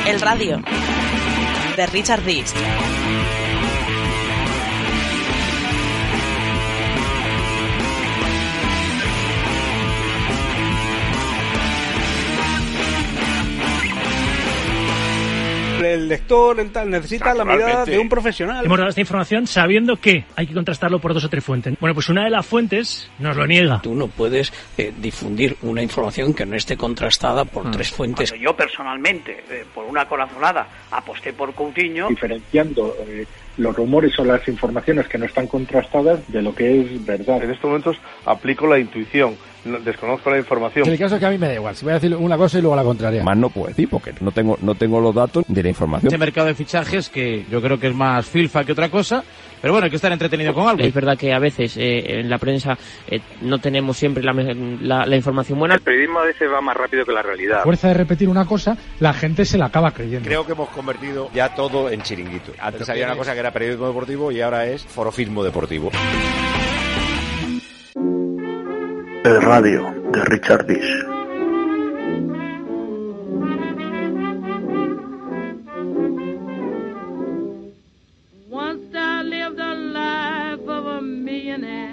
El Radio, de Richard Rees. El lector necesita la mirada de un profesional. Hemos dado esta información sabiendo que hay que contrastarlo por 2 o 3 fuentes. Bueno, pues una de las fuentes nos lo niega. Tú no puedes difundir una información que no esté contrastada por 3 fuentes. Cuando yo personalmente, por una corazonada, aposté por Coutinho. Diferenciando los rumores o las informaciones que no están contrastadas de lo que es verdad. En estos momentos aplico la intuición. Desconozco la información. En el caso es que a mí me da igual, si voy a decir una cosa y luego la contraria. Más no puedo decir porque no tengo los datos de la información. Este mercado de fichajes que yo creo que es más filfa que otra cosa, pero bueno, hay que estar entretenido con algo. Es verdad que a veces en la prensa no tenemos siempre la información buena. El periodismo a veces va más rápido que la realidad. A fuerza de repetir una cosa, la gente se la acaba creyendo. Creo que hemos convertido ya todo en chiringuito. Antes había una cosa que era periodismo deportivo y ahora es forofismo deportivo. El Radio, de Richard Rees. Once I lived the life of a millionaire.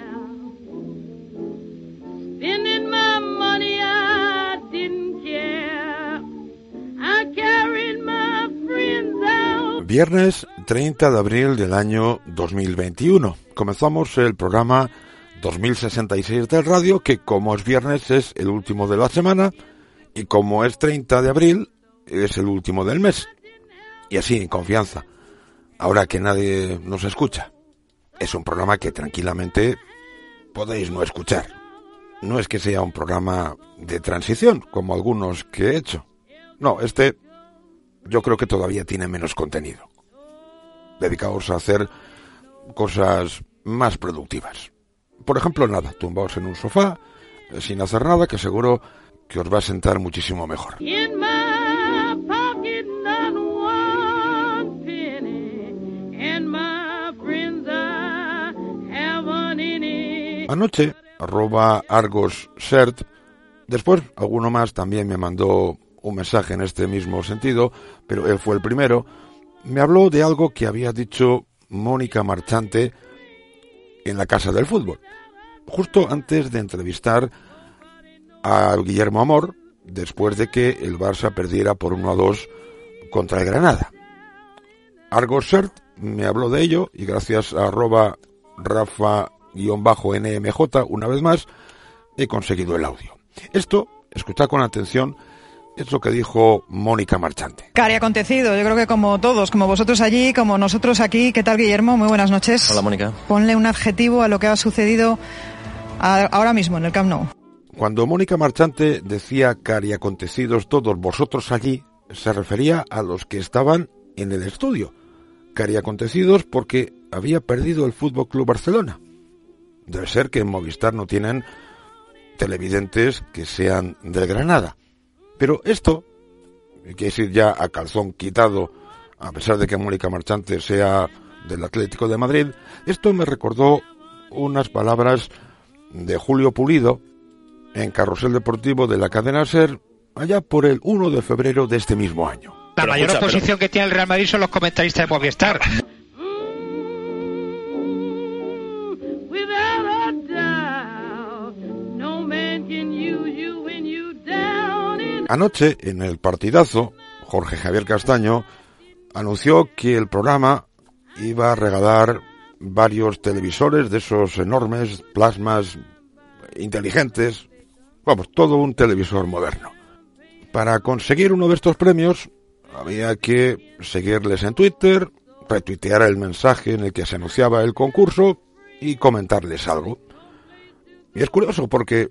Spending my money I didn't care. I carried my friends out. Viernes 30 de abril del año 2021. Comenzamos el programa 2066 del radio, que como es viernes es el último de la semana y como es 30 de abril es el último del mes. Y así, en confianza, ahora que nadie nos escucha. Es un programa que tranquilamente podéis no escuchar. No es que sea un programa de transición, como algunos que he hecho. No, yo creo que todavía tiene menos contenido. Dedicaos a hacer cosas más productivas. Por ejemplo, tumbaos en un sofá, sin hacer nada, que seguro que os va a sentar muchísimo mejor. Anoche, @ArgosSert, después alguno más también me mandó un mensaje en este mismo sentido, pero él fue el primero, me habló de algo que había dicho Mónica Marchante en la Casa del Fútbol, justo antes de entrevistar a Guillermo Amor, después de que el Barça perdiera por 1-2 contra el Granada. ArgosSert me habló de ello y gracias a @Rafa_NMJ, una vez más, he conseguido el audio. Esto, escuchad con atención, es lo que dijo Mónica Marchante. ¿Qué ha acontecido? Yo creo que como todos, como vosotros allí, como nosotros aquí. ¿Qué tal, Guillermo? Muy buenas noches. Hola, Mónica. Ponle un adjetivo a lo que ha sucedido ahora mismo en el Camp Nou. Cuando Mónica Marchante decía cariacontecidos todos vosotros allí, se refería a los que estaban en el estudio. Cariacontecidos porque había perdido el Fútbol Club Barcelona. Debe ser que en Movistar no tienen televidentes que sean del Granada. Pero esto, hay que decir ya a calzón quitado, a pesar de que Mónica Marchante sea del Atlético de Madrid, esto me recordó unas palabras de Julio Pulido en Carrusel Deportivo de la cadena SER, allá por el 1 de febrero de este mismo año. La mayor oposición que tiene el Real Madrid son los comentaristas de Movistar. Anoche, en el partidazo, Jorge Javier Castaño anunció que el programa iba a regalar varios televisores de esos enormes plasmas inteligentes, vamos, todo un televisor moderno. Para conseguir uno de estos premios había que seguirles en Twitter, retuitear el mensaje en el que se anunciaba el concurso y comentarles algo. Y es curioso porque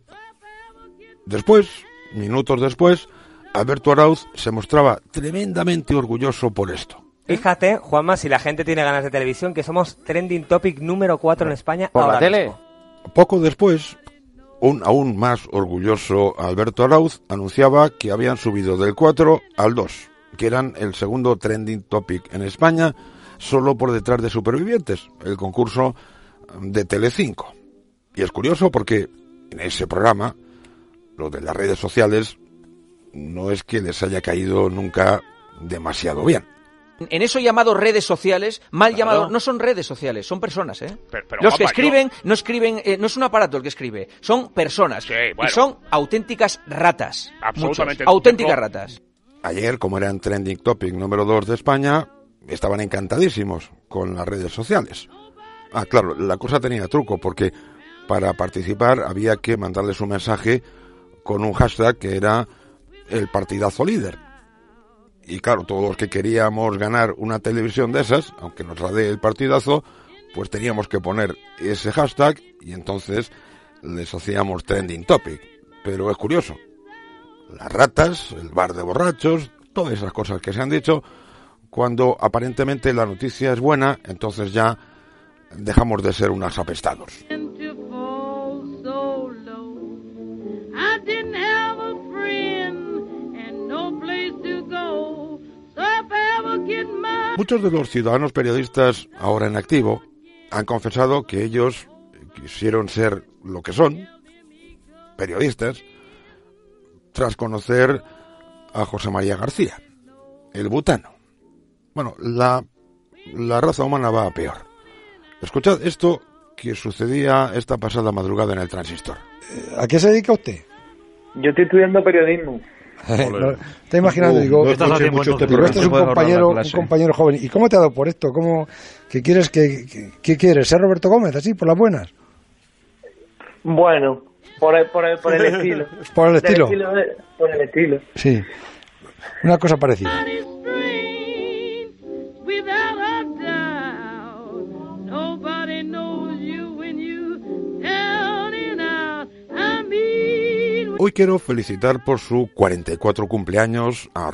minutos después, Alberto Arauz se mostraba tremendamente orgulloso por esto. Fíjate, Juanma, si la gente tiene ganas de televisión, que somos trending topic número 4 en España por ahora la tele. Mismo. Poco después, un aún más orgulloso Alberto Arauz anunciaba que habían subido del 4 al 2, que eran el segundo trending topic en España, solo por detrás de Supervivientes, el concurso de Telecinco. Y es curioso porque en ese programa, lo de las redes sociales, no es que les haya caído nunca demasiado bien. En eso llamado redes sociales, llamado, no son redes sociales, son personas, ¿eh? Pero, los que escriben, no escriben, no es un aparato el que escribe, son personas. Sí, bueno. Y son auténticas ratas. Absolutamente. Auténticas ratas. Ayer, como eran trending topic número 2 de España, estaban encantadísimos con las redes sociales. Claro, la cosa tenía truco, porque para participar había que mandarles un mensaje con un hashtag que era el partidazo líder. Y claro, todos los que queríamos ganar una televisión de esas, aunque nos la dé el partidazo, pues teníamos que poner ese hashtag y entonces les hacíamos trending topic. Pero es curioso, las ratas, el bar de borrachos, todas esas cosas que se han dicho, cuando aparentemente la noticia es buena, entonces ya dejamos de ser unos apestados. Muchos de los ciudadanos periodistas ahora en activo han confesado que ellos quisieron ser lo que son, periodistas, tras conocer a José María García, el butano. Bueno, la raza humana va a peor. Escuchad esto que sucedía esta pasada madrugada en el Transistor. ¿A qué se dedica usted? Yo estoy estudiando periodismo. No, está imaginando, digo, pero este es un compañero joven. ¿Y cómo te ha dado por esto? ¿Qué quieres? ¿Qué quieres? ¿Ser Roberto Gómez, así, por las buenas? Bueno, por el estilo. ¿Por el estilo? Por el estilo. Sí, una cosa parecida. Hoy quiero felicitar por su 44 cumpleaños a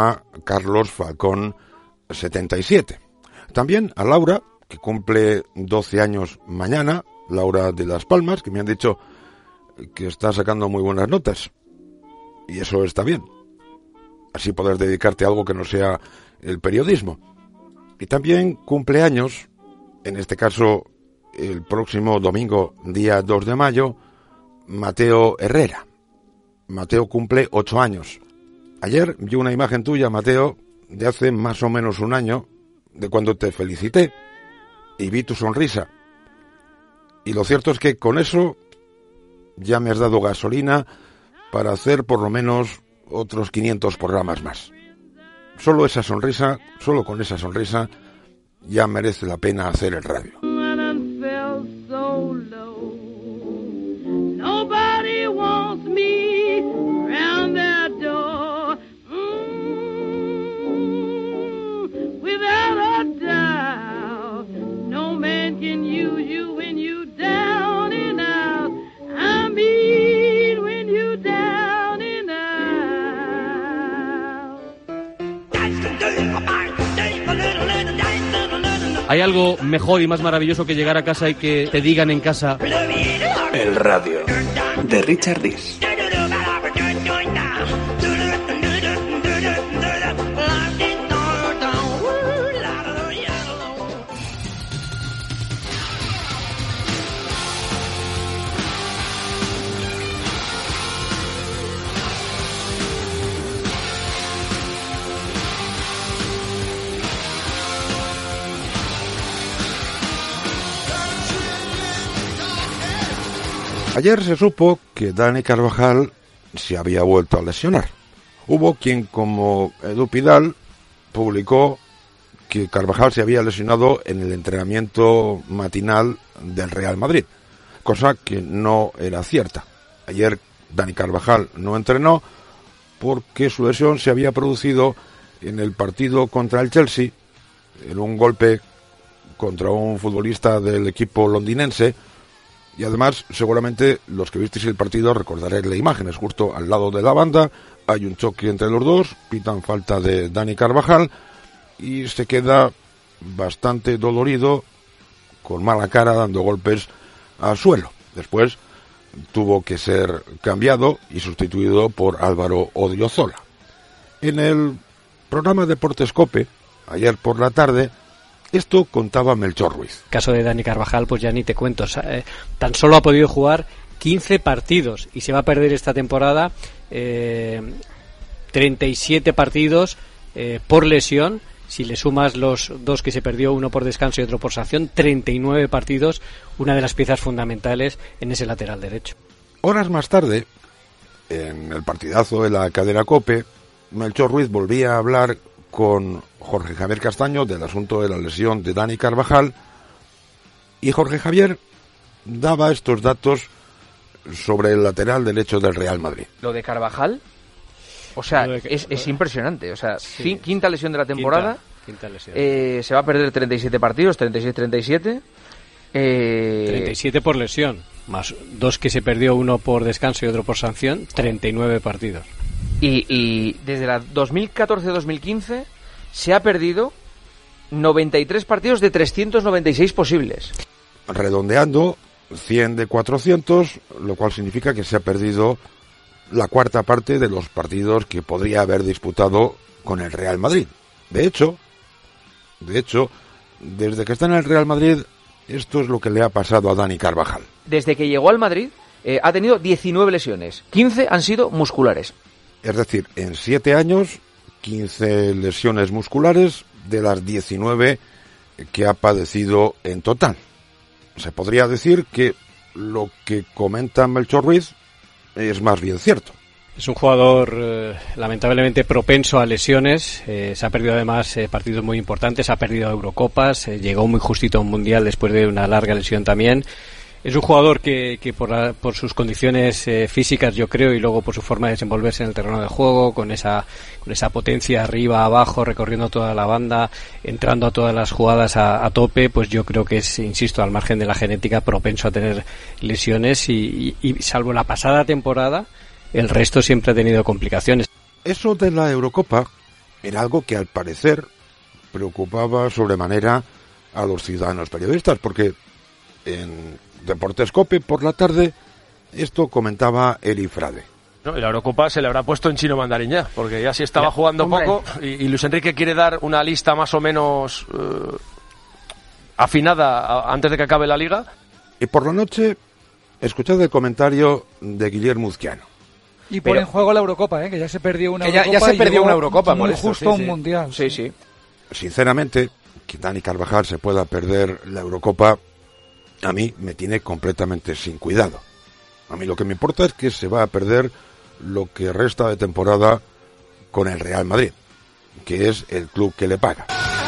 @CarlosFalcón77. También a Laura, que cumple 12 años mañana, Laura de Las Palmas, que me han dicho que está sacando muy buenas notas. Y eso está bien. Así poder dedicarte a algo que no sea el periodismo. Y también cumpleaños, en este caso el próximo domingo, día 2 de mayo, Mateo Herrera. Mateo cumple 8 años. Ayer vi una imagen tuya, Mateo, de hace más o menos un año, de cuando te felicité, y vi tu sonrisa. Y lo cierto es que con eso ya me has dado gasolina para hacer por lo menos otros 500 programas más. Solo con esa sonrisa, ya merece la pena hacer el radio. Nobody wants me round that door. Without a doubt, no man can use you when you down and out. I mean when you down and out. ¿Hay algo mejor y más maravilloso que llegar a casa y que te digan en casa? El radio de Richard Dis. Ayer se supo que Dani Carvajal se había vuelto a lesionar. Hubo quien, como Edu Pidal, publicó que Carvajal se había lesionado en el entrenamiento matinal del Real Madrid, cosa que no era cierta. Ayer Dani Carvajal no entrenó porque su lesión se había producido en el partido contra el Chelsea, en un golpe contra un futbolista del equipo londinense. Y además, seguramente los que visteis el partido recordaréis las imágenes. Justo al lado de la banda hay un choque entre los dos, pitan falta de Dani Carvajal y se queda bastante dolorido, con mala cara, dando golpes al suelo. Después tuvo que ser cambiado y sustituido por Álvaro Odriozola. En el programa Deportes COPE, ayer por la tarde, esto contaba Melchor Ruiz. Caso de Dani Carvajal, pues ya ni te cuento. Tan solo ha podido jugar 15 partidos y se va a perder esta temporada 37 partidos por lesión. Si le sumas los 2 que se perdió, uno por descanso y otro por sanción, 39 partidos, una de las piezas fundamentales en ese lateral derecho. Horas más tarde, en el partidazo de la cadena COPE, Melchor Ruiz volvía a hablar con Jorge Javier Castaño del asunto de la lesión de Dani Carvajal, y Jorge Javier daba estos datos sobre el lateral derecho del Real Madrid. Lo de Carvajal, o sea, es impresionante. O sea, sí. Quinta lesión de la temporada. Quinta lesión. Se va a perder 37 partidos, 36-37. 37 por lesión, más 2 que se perdió, uno por descanso y otro por sanción, 39 partidos. Y desde la 2014-2015 se ha perdido 93 partidos de 396 posibles. Redondeando, 100 de 400, lo cual significa que se ha perdido la cuarta parte de los partidos que podría haber disputado con el Real Madrid. De hecho, desde que está en el Real Madrid, esto es lo que le ha pasado a Dani Carvajal. Desde que llegó al Madrid, ha tenido 19 lesiones. 15 han sido musculares. Es decir, en 7 años, 15 lesiones musculares de las 19 que ha padecido en total. Se podría decir que lo que comenta Melchor Ruiz es más bien cierto. Es un jugador lamentablemente propenso a lesiones. Se ha perdido además partidos muy importantes, ha perdido Eurocopas, llegó muy justito a un Mundial después de una larga lesión también. Es un jugador que por sus condiciones físicas, yo creo, y luego por su forma de desenvolverse en el terreno de juego, con esa potencia arriba, abajo, recorriendo toda la banda, entrando a todas las jugadas a tope, pues yo creo que es, insisto, al margen de la genética, propenso a tener lesiones y salvo la pasada temporada, el resto siempre ha tenido complicaciones. Eso de la Eurocopa era algo que al parecer preocupaba sobremanera a los ciudadanos periodistas, porque en Deportes COPE por la tarde esto comentaba Eri Frade. No, y la Eurocopa se le habrá puesto en chino mandarín ya, porque ya se estaba jugando poco y Luis Enrique quiere dar una lista más o menos afinada antes de que acabe la liga. Y por la noche escuchad el comentario de Guillermo Uzquiano. Y pone en juego la Eurocopa, que ya se perdió una Eurocopa. Ya se perdió una Eurocopa, por eso. Justo un Mundial. Sí. Sinceramente, que Dani Carvajal se pueda perder la Eurocopa, a mí me tiene completamente sin cuidado. A mí lo que me importa es que se va a perder lo que resta de temporada con el Real Madrid, que es el club que le paga.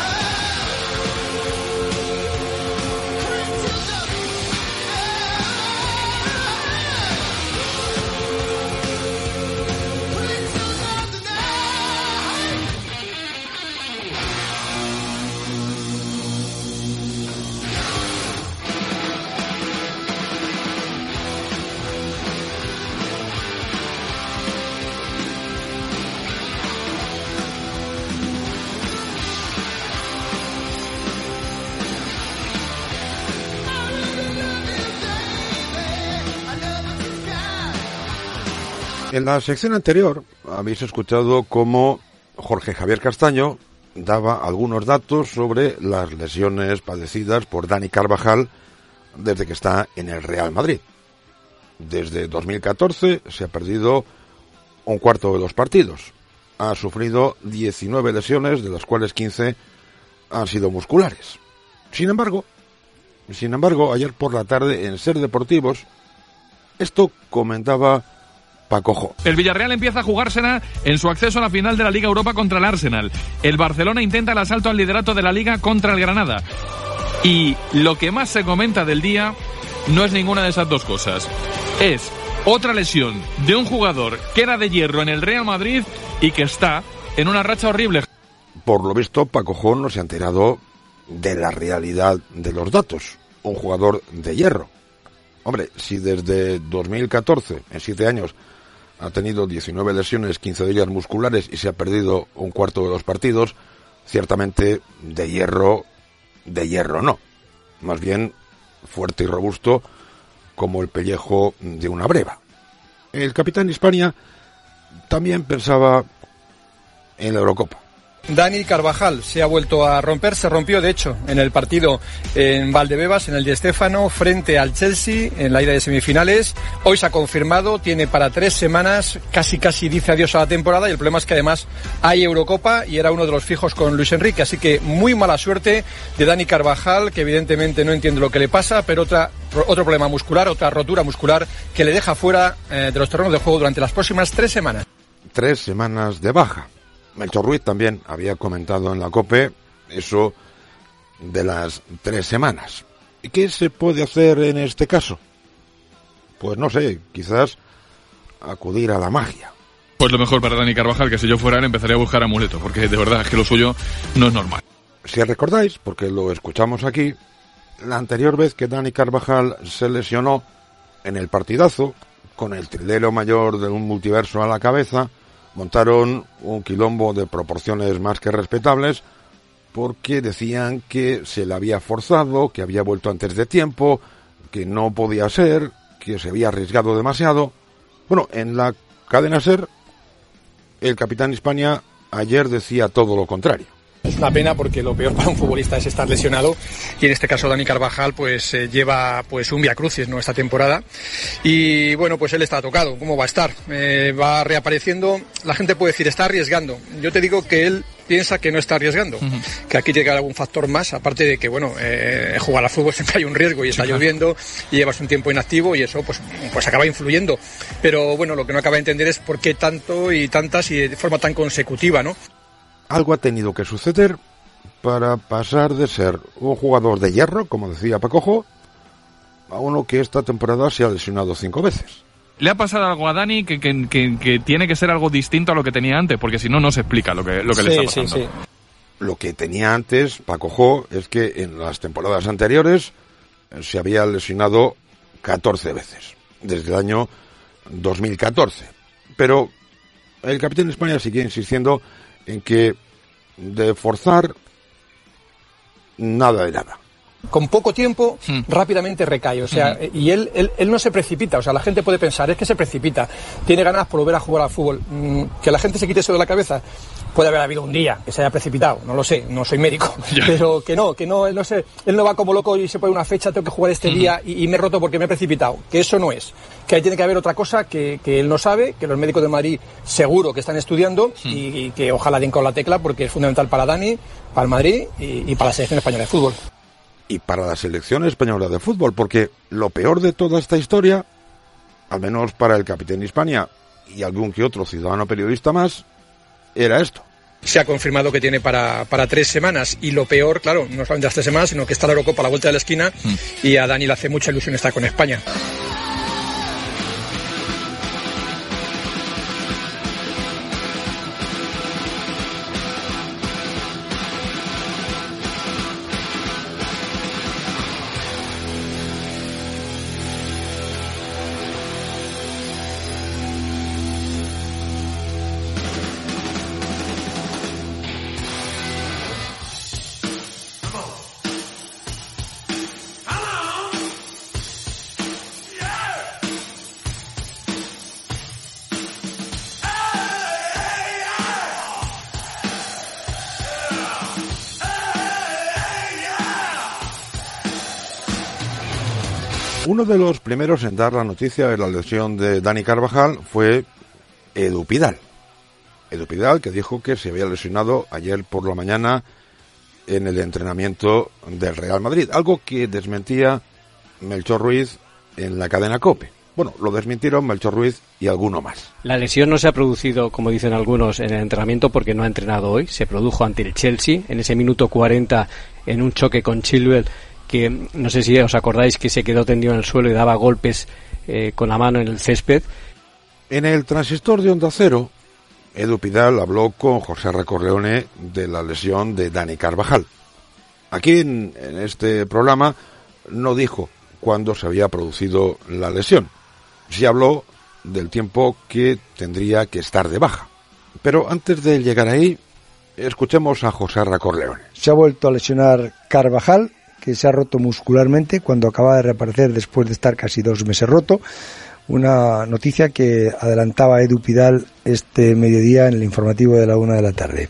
En la sección anterior habéis escuchado cómo Jorge Javier Castaño daba algunos datos sobre las lesiones padecidas por Dani Carvajal desde que está en el Real Madrid. Desde 2014 se ha perdido un cuarto de los partidos. Ha sufrido 19 lesiones, de las cuales 15 han sido musculares. Sin embargo, ayer por la tarde en Ser Deportivos, esto comentaba Paco. El Villarreal empieza a jugársela en su acceso a la final de la Liga Europa contra el Arsenal. El Barcelona intenta el asalto al liderato de la Liga contra el Granada. Y lo que más se comenta del día no es ninguna de esas dos cosas. Es otra lesión de un jugador que era de hierro en el Real Madrid y que está en una racha horrible. Por lo visto, Paco no se ha enterado de la realidad de los datos. Un jugador de hierro. Hombre, si desde 2014, en 7 años, ha tenido 19 lesiones, 15 de ellas musculares y se ha perdido un cuarto de los partidos, ciertamente de hierro no. Más bien fuerte y robusto como el pellejo de una breva. El capitán Hispania también pensaba en la Eurocopa. Dani Carvajal se ha vuelto a romper, se rompió de hecho en el partido en Valdebebas, en el Di Stéfano, frente al Chelsea, en la ida de semifinales. Hoy se ha confirmado, tiene para 3 semanas, casi dice adiós a la temporada, y el problema es que además hay Eurocopa y era uno de los fijos con Luis Enrique, así que muy mala suerte de Dani Carvajal, que evidentemente no entiende lo que le pasa, pero otro problema muscular, otra rotura muscular que le deja fuera de los terrenos de juego durante las próximas 3 semanas. 3 semanas de baja. Melchor Ruiz también había comentado en la COPE eso de las 3 semanas. ¿Y qué se puede hacer en este caso? Pues no sé, quizás acudir a la magia. Pues lo mejor para Dani Carvajal, que si yo fuera él empezaría a buscar amuletos, porque de verdad es que lo suyo no es normal. Si recordáis, porque lo escuchamos aquí, la anterior vez que Dani Carvajal se lesionó en el partidazo, con el trilero mayor de un multiverso a la cabeza, montaron un quilombo de proporciones más que respetables, porque decían que se le había forzado, que había vuelto antes de tiempo, que no podía ser, que se había arriesgado demasiado. Bueno, en la cadena SER, el capitán Hispania ayer decía todo lo contrario. Es una pena porque lo peor para un futbolista es estar lesionado, y en este caso Dani Carvajal lleva un viacrucis, ¿no?, esta temporada, y bueno, pues él está tocado. ¿Cómo va a estar? Va reapareciendo. La gente puede decir está arriesgando. Yo te digo que él piensa que no está arriesgando, que aquí llega algún factor más, aparte de que jugar al fútbol siempre hay un riesgo, y está lloviendo y llevas un tiempo inactivo, y eso pues acaba influyendo. Pero bueno, lo que no acaba de entender es por qué tanto y tantas y de forma tan consecutiva, ¿no? Algo ha tenido que suceder para pasar de ser un jugador de hierro, como decía Pacojo, a uno que esta temporada se ha lesionado 5 veces. Le ha pasado algo a Dani que tiene que ser algo distinto a lo que tenía antes, porque si no, no se explica lo que le está pasando. Sí. Lo que tenía antes, Pacojo, es que en las temporadas anteriores se había lesionado 14 veces, desde el año 2014. Pero el capitán de España sigue insistiendo en que de forzar nada de nada. Con poco tiempo rápidamente recae, o sea, y él no se precipita, o sea, la gente puede pensar, es que se precipita, tiene ganas por volver a jugar al fútbol, que la gente se quite eso de la cabeza. Puede haber habido un día que se haya precipitado, no lo sé, no soy médico, pero que no, él no va como loco y se pone una fecha, tengo que jugar este día y me he roto porque me he precipitado, que eso no es, que ahí tiene que haber otra cosa que él no sabe, que los médicos de Madrid seguro que están estudiando y que ojalá den con la tecla, porque es fundamental para Dani, para el Madrid y para la selección española de fútbol. Y para la selección española de fútbol, porque lo peor de toda esta historia, al menos para el capitán de Hispania y algún que otro ciudadano periodista más, era esto. Se ha confirmado que tiene para 3 semanas, y lo peor, claro, no solamente las 3 semanas, sino que está la Eurocopa a la vuelta de la esquina, y a Dani le hace mucha ilusión estar con España. Uno de los primeros en dar la noticia de la lesión de Dani Carvajal fue Edu Pidal. Edu Pidal, que dijo que se había lesionado ayer por la mañana en el entrenamiento del Real Madrid, algo que desmentía Melchor Ruiz en la cadena COPE. Bueno, lo desmintieron Melchor Ruiz y alguno más. La lesión no se ha producido, como dicen algunos, en el entrenamiento porque no ha entrenado hoy. Se produjo ante el Chelsea en ese minuto 40 en un choque con Chilwell, que no sé si os acordáis que se quedó tendido en el suelo y daba golpes con la mano en el césped. En el transistor de Onda Cero, Edu Pidal habló con José Corleone de la lesión de Dani Carvajal. Aquí en este programa no dijo cuándo se había producido la lesión. Sí habló del tiempo que tendría que estar de baja. Pero antes de llegar ahí, escuchemos a José Corleone. Se ha vuelto a lesionar Carvajal, que se ha roto muscularmente cuando acaba de reaparecer después de estar casi 2 meses roto. una noticia que adelantaba Edu Pidal este mediodía en el informativo de la 1 p.m.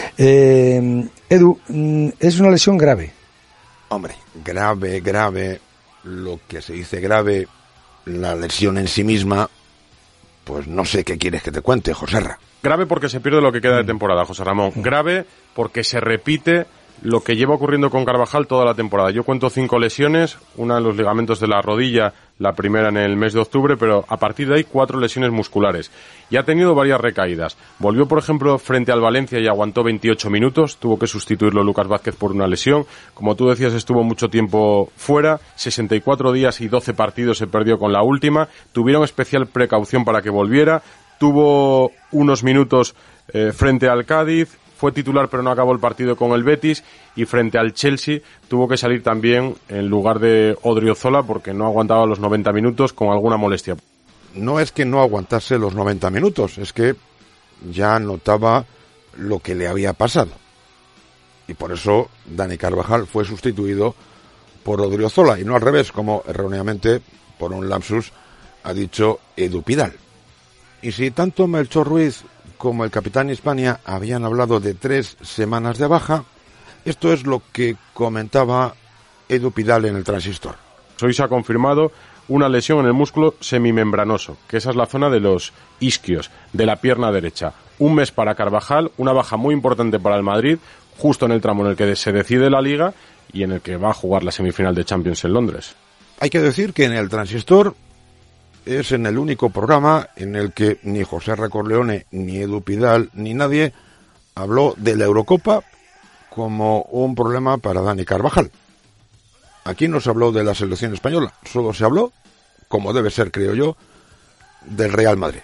Edu, es una lesión grave. Hombre, grave, lo que se dice grave, la lesión en sí misma, pues no sé qué quieres que te cuente, Joserra. Grave porque se pierde lo que queda de temporada, José Ramón. Grave porque se repite lo que lleva ocurriendo con Carvajal toda la temporada. Yo cuento 5 lesiones, una en los ligamentos de la rodilla, la primera en el mes de octubre, pero a partir de ahí 4 lesiones musculares. Y ha tenido varias recaídas. Volvió, por ejemplo, frente al Valencia y aguantó 28 minutos, tuvo que sustituirlo Lucas Vázquez por una lesión. Como tú decías, estuvo mucho tiempo fuera, 64 días y 12 partidos se perdió con la última. Tuvieron especial precaución para que volviera. Tuvo unos minutos frente al Cádiz, fue titular pero no acabó el partido con el Betis, y frente al Chelsea tuvo que salir también en lugar de Odriozola porque no aguantaba los 90 minutos con alguna molestia. No es que no aguantase los 90 minutos, es que ya notaba lo que le había pasado. Y por eso Dani Carvajal fue sustituido por Odriozola, y no al revés, como erróneamente, por un lapsus, ha dicho Edu Pidal. Y si tanto Melchor Ruiz como el capitán Hispania habían hablado de 3 semanas de baja, esto es lo que comentaba Edu Pidal en el Transistor. Hoy se ha confirmado una lesión en el músculo semimembranoso, que esa es la zona de los isquios, de la pierna derecha. 1 mes para Carvajal, una baja muy importante para el Madrid, justo en el tramo en el que se decide la Liga y en el que va a jugar la semifinal de Champions en Londres. Hay que decir que en el Transistor es en el único programa en el que ni José Corleone, ni Edu Pidal, ni nadie habló de la Eurocopa como un problema para Dani Carvajal. Aquí no se habló de la selección española, solo se habló, como debe ser, creo yo, del Real Madrid.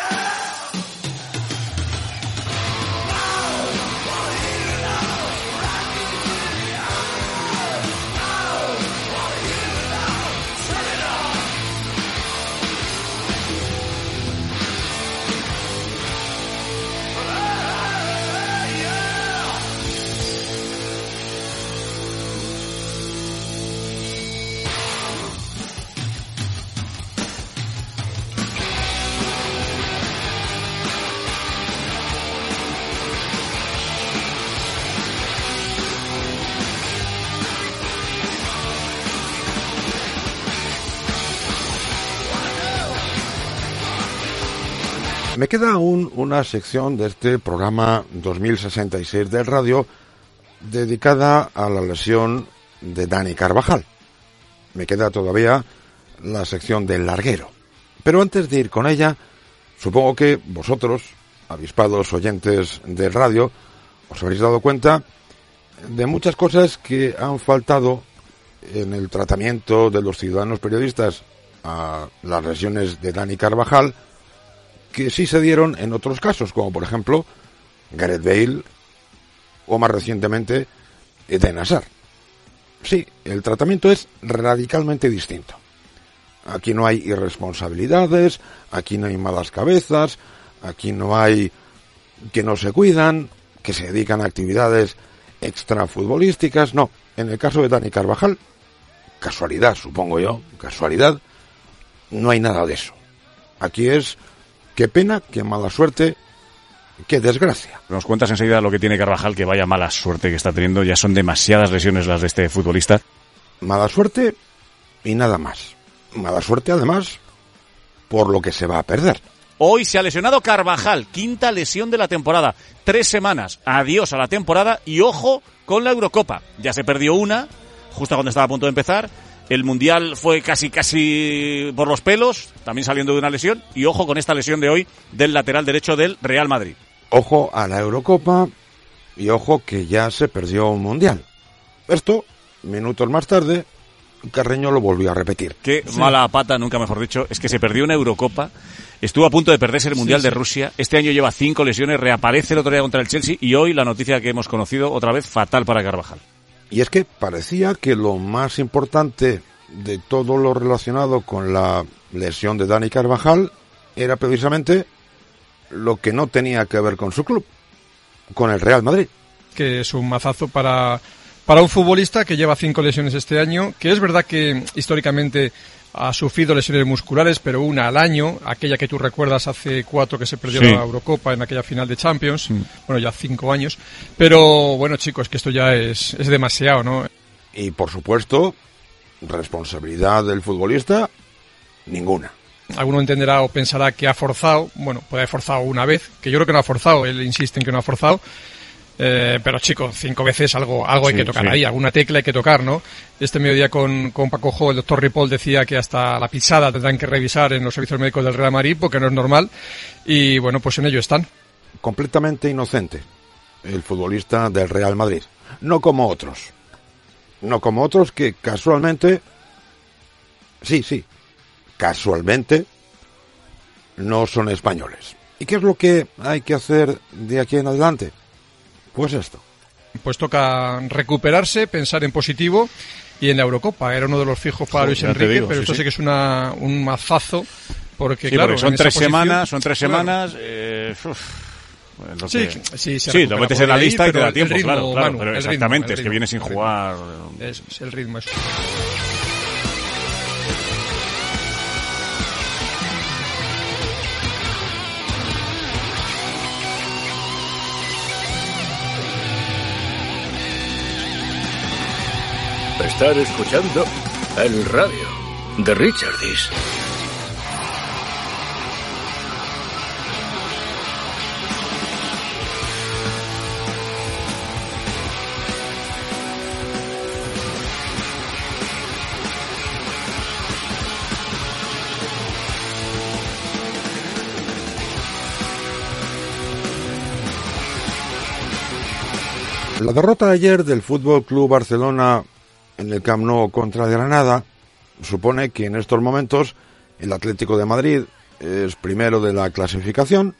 Me queda aún una sección de este programa 2066 del radio dedicada a la lesión de Dani Carvajal. Me queda todavía la sección del larguero. Pero antes de ir con ella, supongo que vosotros, avispados oyentes del radio, os habréis dado cuenta de muchas cosas que han faltado en el tratamiento de los ciudadanos periodistas a las lesiones de Dani Carvajal, que sí se dieron en otros casos, como por ejemplo Gareth Bale o más recientemente Eden Hazard. Sí, el tratamiento es radicalmente distinto. Aquí no hay irresponsabilidades, aquí no hay malas cabezas, aquí no hay que no se cuidan, que se dedican a actividades extrafutbolísticas. No, en el caso de Dani Carvajal, casualidad, supongo yo, casualidad, no hay nada de eso. Aquí es qué pena, qué mala suerte, qué desgracia. Nos cuentas enseguida lo que tiene Carvajal, que vaya mala suerte que está teniendo. Ya son demasiadas lesiones las de este futbolista. Mala suerte y nada más. Mala suerte, además, por lo que se va a perder. Hoy se ha lesionado Carvajal, 5ª lesión de la temporada. 3 semanas, adiós a la temporada y ojo con la Eurocopa. Ya se perdió una, justo cuando estaba a punto de empezar. El Mundial fue casi por los pelos, también saliendo de una lesión. Y ojo con esta lesión de hoy del lateral derecho del Real Madrid. Ojo a la Eurocopa y ojo que ya se perdió un Mundial. Esto, minutos más tarde, Carreño lo volvió a repetir. Qué mala pata, nunca mejor dicho, es que se perdió una Eurocopa. Estuvo a punto de perderse el Mundial de Rusia. Este año lleva 5 lesiones, reaparece el otro día contra el Chelsea. Y hoy la noticia que hemos conocido, otra vez fatal para Carvajal. Y es que parecía que lo más importante de todo lo relacionado con la lesión de Dani Carvajal era precisamente lo que no tenía que ver con su club, con el Real Madrid. Que es un mazazo para para un futbolista que lleva 5 lesiones este año, que es verdad que históricamente ha sufrido lesiones musculares, pero una al año, aquella que tú recuerdas hace 4 que se perdió la Eurocopa en aquella final de Champions, bueno, ya 5 años, pero bueno, chicos, que esto ya es demasiado, ¿no? Y por supuesto, responsabilidad del futbolista, ninguna. Alguno entenderá o pensará que ha forzado, bueno, puede haber forzado una vez, que yo creo que no ha forzado, él insiste en que no ha forzado, pero chicos, 5 veces algo hay que tocar ahí, alguna tecla hay que tocar, ¿no? Este mediodía con Paco Jo, el doctor Ripoll decía que hasta la pisada tendrán que revisar en los servicios médicos del Real Madrid porque no es normal, y bueno, pues en ello están. Completamente inocente el futbolista del Real Madrid, no como otros que casualmente, casualmente no son españoles. ¿Y qué es lo que hay que hacer de aquí en adelante? Pues esto. Pues toca recuperarse, pensar en positivo y en la Eurocopa. Era uno de los fijos para Luis Enrique, pero esto sí que es un mazazo. Porque, claro, porque son 3 semanas. Lo metes en la lista y te da tiempo, claro. Pero exactamente, es que viene sin jugar. Eso es el ritmo. Eso. Estar escuchando el radio de Richard Dis. La derrota ayer del Fútbol Club Barcelona en el Camp Nou contra Granada supone que en estos momentos el Atlético de Madrid es primero de la clasificación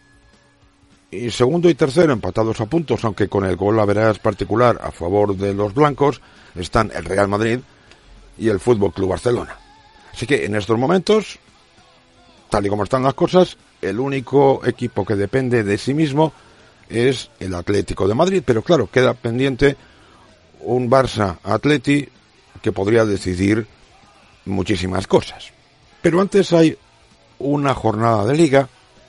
y segundo y tercero empatados a puntos, aunque con el gol average particular a favor de los blancos están el Real Madrid y el Fútbol Club Barcelona. Así que en estos momentos, tal y como están las cosas, el único equipo que depende de sí mismo es el Atlético de Madrid, pero claro, queda pendiente un Barça-Atleti que podría decidir muchísimas cosas. Pero antes hay una jornada de Liga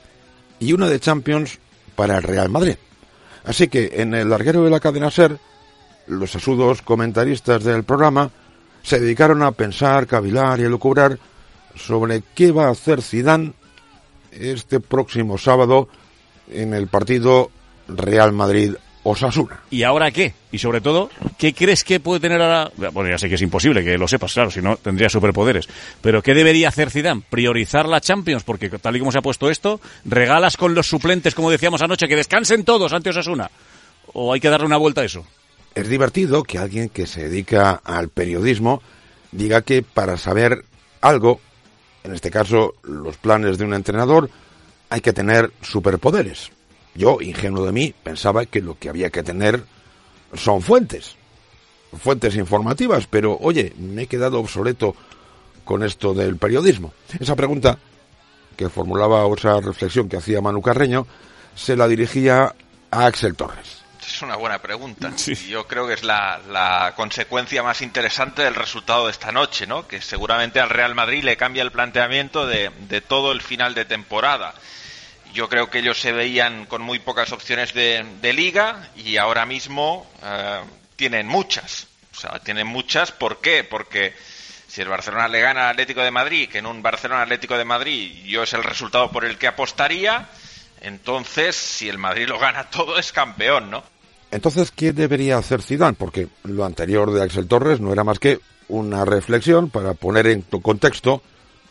y una de Champions para el Real Madrid. Así que en el larguero de la cadena SER, los sesudos comentaristas del programa se dedicaron a pensar, cavilar y elucubrar sobre qué va a hacer Zidane este próximo sábado en el partido Real Madrid-Osasuna. ¿Y ahora qué? Y sobre todo, ¿qué crees que puede tener ahora? Bueno, ya sé que es imposible que lo sepas, claro, si no tendría superpoderes. Pero ¿qué debería hacer Zidane? Priorizar la Champions, porque tal y como se ha puesto esto, regalas con los suplentes, como decíamos anoche, que descansen todos ante Osasuna. ¿O hay que darle una vuelta a eso? Es divertido que alguien que se dedica al periodismo diga que para saber algo, en este caso los planes de un entrenador, hay que tener superpoderes. Yo, ingenuo de mí, pensaba que lo que había que tener son fuentes informativas, pero oye, me he quedado obsoleto con esto del periodismo. Esa pregunta que formulaba, o esa reflexión que hacía Manu Carreño, se la dirigía a Axel Torres. Es una buena pregunta. Sí. Yo creo que es la consecuencia más interesante del resultado de esta noche, ¿no? Que seguramente al Real Madrid le cambia el planteamiento de todo el final de temporada. Yo creo que ellos se veían con muy pocas opciones de liga y ahora mismo tienen muchas. O sea, tienen muchas. ¿Por qué? Porque si el Barcelona le gana al Atlético de Madrid, que en un Barcelona-Atlético de Madrid yo es el resultado por el que apostaría, entonces si el Madrid lo gana todo es campeón, ¿no? Entonces, ¿qué debería hacer Zidane? Porque lo anterior de Axel Torres no era más que una reflexión para poner en contexto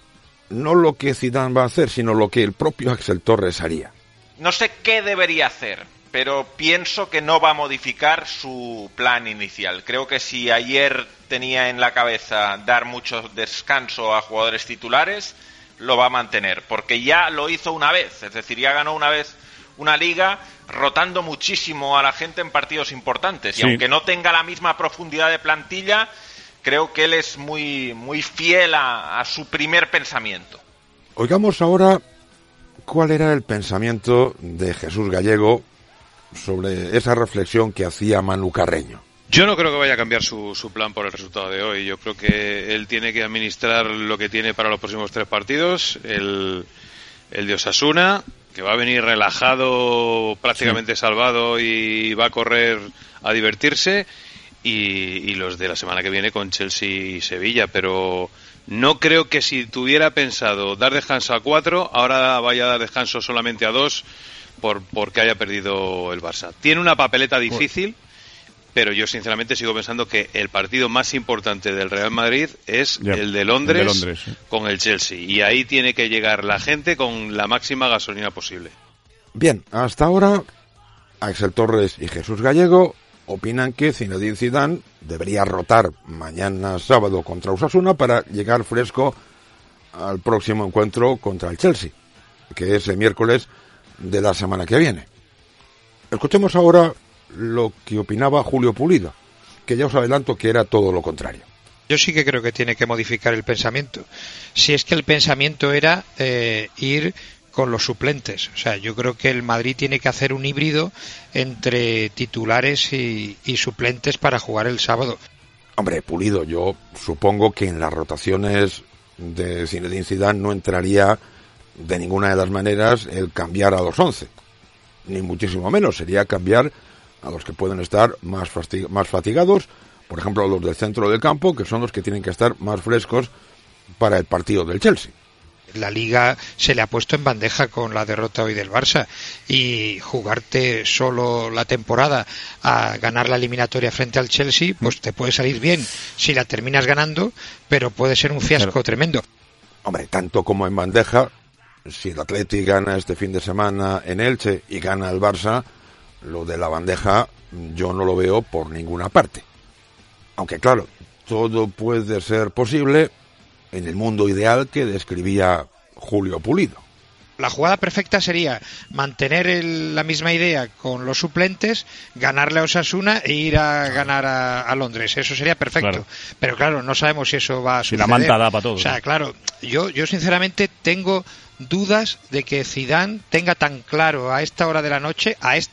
no lo que Zidane va a hacer, sino lo que el propio Axel Torres haría. No sé qué debería hacer, pero pienso que no va a modificar su plan inicial. Creo que si ayer tenía en la cabeza dar mucho descanso a jugadores titulares, lo va a mantener, porque ya lo hizo una vez, es decir, ya ganó una vez una liga rotando muchísimo a la gente en partidos importantes. Sí. Y aunque no tenga la misma profundidad de plantilla, creo que él es muy fiel a su primer pensamiento. Oigamos ahora cuál era el pensamiento de Jesús Gallego sobre esa reflexión que hacía Manu Carreño. Yo no creo que vaya a cambiar su plan por el resultado de hoy. Yo creo que él tiene que administrar lo que tiene para los próximos 3 partidos. El de Osasuna, que va a venir relajado, prácticamente salvado, y va a correr a divertirse. Y los de la semana que viene con Chelsea y Sevilla. Pero no creo que si tuviera pensado dar descanso a 4, ahora vaya a dar descanso solamente a 2 porque haya perdido el Barça. Tiene una papeleta difícil. Pero yo sinceramente sigo pensando que el partido más importante del Real Madrid es el de Londres, sí, con el Chelsea. Y ahí tiene que llegar la gente con la máxima gasolina posible. Bien, hasta ahora Axel Torres y Jesús Gallego opinan que Zinedine Zidane debería rotar mañana sábado contra Osasuna para llegar fresco al próximo encuentro contra el Chelsea, que es el miércoles de la semana que viene. Escuchemos ahora lo que opinaba Julio Pulido, que ya os adelanto que era todo lo contrario. Yo sí que creo que tiene que modificar el pensamiento. Si es que el pensamiento era ir con los suplentes. O sea, yo creo que el Madrid tiene que hacer un híbrido entre titulares y suplentes para jugar el sábado. Hombre, Pulido, yo supongo que en las rotaciones de Zinedine Zidane no entraría de ninguna de las maneras el cambiar a los 11. Ni muchísimo menos, sería cambiar a los que pueden estar más fatigados, por ejemplo los del centro del campo, que son los que tienen que estar más frescos para el partido del Chelsea. La Liga se le ha puesto en bandeja con la derrota hoy del Barça, y jugarte solo la temporada a ganar la eliminatoria frente al Chelsea, pues te puede salir bien si la terminas ganando, pero puede ser un fiasco tremendo. Hombre, tanto como en bandeja, si el Atleti gana este fin de semana en Elche y gana el Barça, lo de la bandeja yo no lo veo por ninguna parte. Aunque claro, todo puede ser posible en el mundo ideal que describía Julio Pulido. La jugada perfecta sería mantener la misma idea con los suplentes, ganarle a Osasuna e ir a ganar a Londres. Eso sería perfecto. Claro. Pero claro, no sabemos si eso va a suceder. Si la manta da para todo. O sea, claro, yo sinceramente tengo dudas de que Zidane tenga tan claro a esta hora de la noche,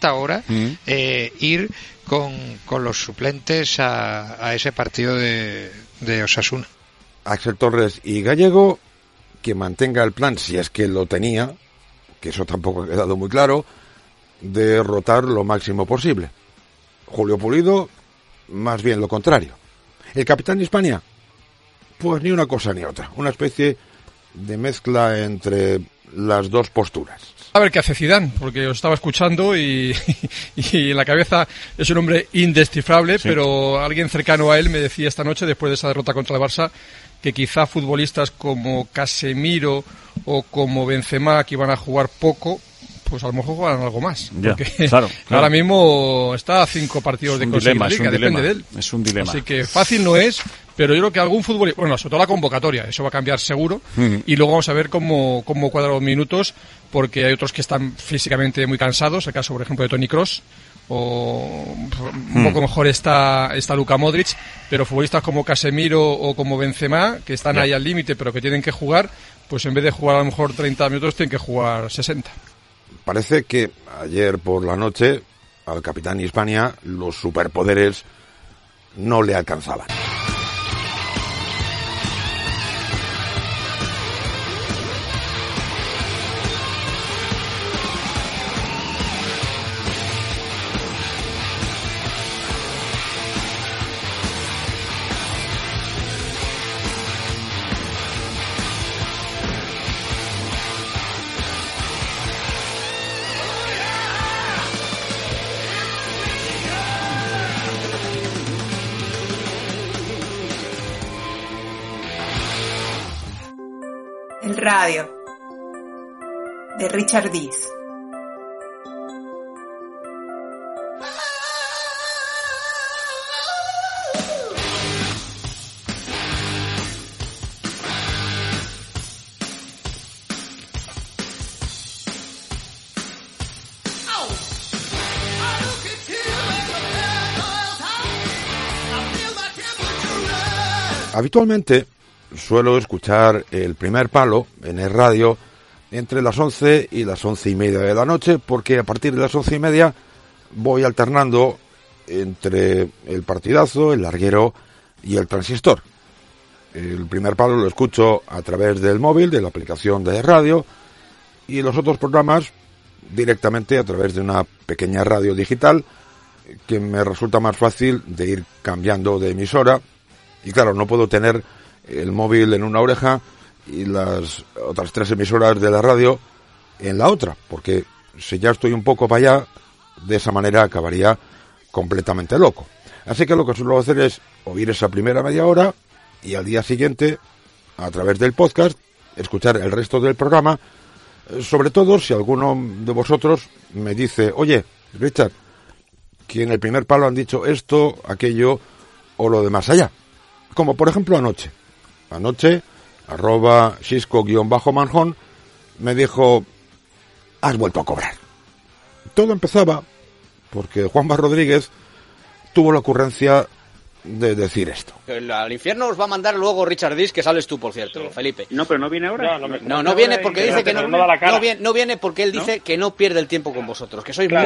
ir con los suplentes a ese partido de Osasuna. Axel Torres y Gallego, que mantenga el plan, si es que lo tenía, que eso tampoco ha quedado muy claro, de rotar lo máximo posible. Julio Pulido, más bien lo contrario. El capitán de Hispania, pues ni una cosa ni otra, una especie de mezcla entre las dos posturas. A ver qué hace Zidane, porque os estaba escuchando y en la cabeza es un hombre indescifrable, sí. Pero alguien cercano a él me decía esta noche, después de esa derrota contra el Barça, que quizá futbolistas como Casemiro o como Benzema, que iban a jugar poco, pues a lo mejor jugarán algo más. Ya, porque claro. Ahora mismo está a 5 partidos de conseguir Liga, depende de él. Es un dilema. Así que fácil no es, pero yo creo que algún futbolista, bueno, sobre todo la convocatoria, eso va a cambiar seguro, y luego vamos a ver cómo cuadran los minutos, porque hay otros que están físicamente muy cansados, el caso, por ejemplo, de Toni Kroos, o un poco mejor está Luka Modric, pero futbolistas como Casemiro o como Benzema, que están ahí al límite, pero que tienen que jugar, pues en vez de jugar a lo mejor 30 minutos, tienen que jugar 60. Parece que ayer por la noche al capitán Hispania los superpoderes no le alcanzaban. El radio de Richard Dees. Habitualmente suelo escuchar el primer palo en el radio entre las 11 y las 11:30 de la noche, porque a partir de las 11:30 voy alternando entre el partidazo, el larguero y el transistor. El primer palo lo escucho a través del móvil, de la aplicación de radio, y los otros programas directamente a través de una pequeña radio digital que me resulta más fácil de ir cambiando de emisora. Y claro, no puedo tener el móvil en una oreja y las otras 3 emisoras de la radio en la otra, porque si ya estoy un poco para allá, de esa manera acabaría completamente loco. Así que lo que suelo hacer es oír esa primera media hora y al día siguiente, a través del podcast, escuchar el resto del programa, sobre todo si alguno de vosotros me dice: oye, Richard, que en el primer palo han dicho esto, aquello o lo de más allá. Como por ejemplo anoche, @Xisco_Manjón me dijo: has vuelto a cobrar. Todo empezaba porque Juanma Rodríguez tuvo la ocurrencia de decir esto. Al infierno os va a mandar luego Richard Dis, que sales tú, por cierto, Felipe. No, pero no viene ahora. No viene porque dice que no viene porque él dice que no pierde el tiempo con vosotros, que sois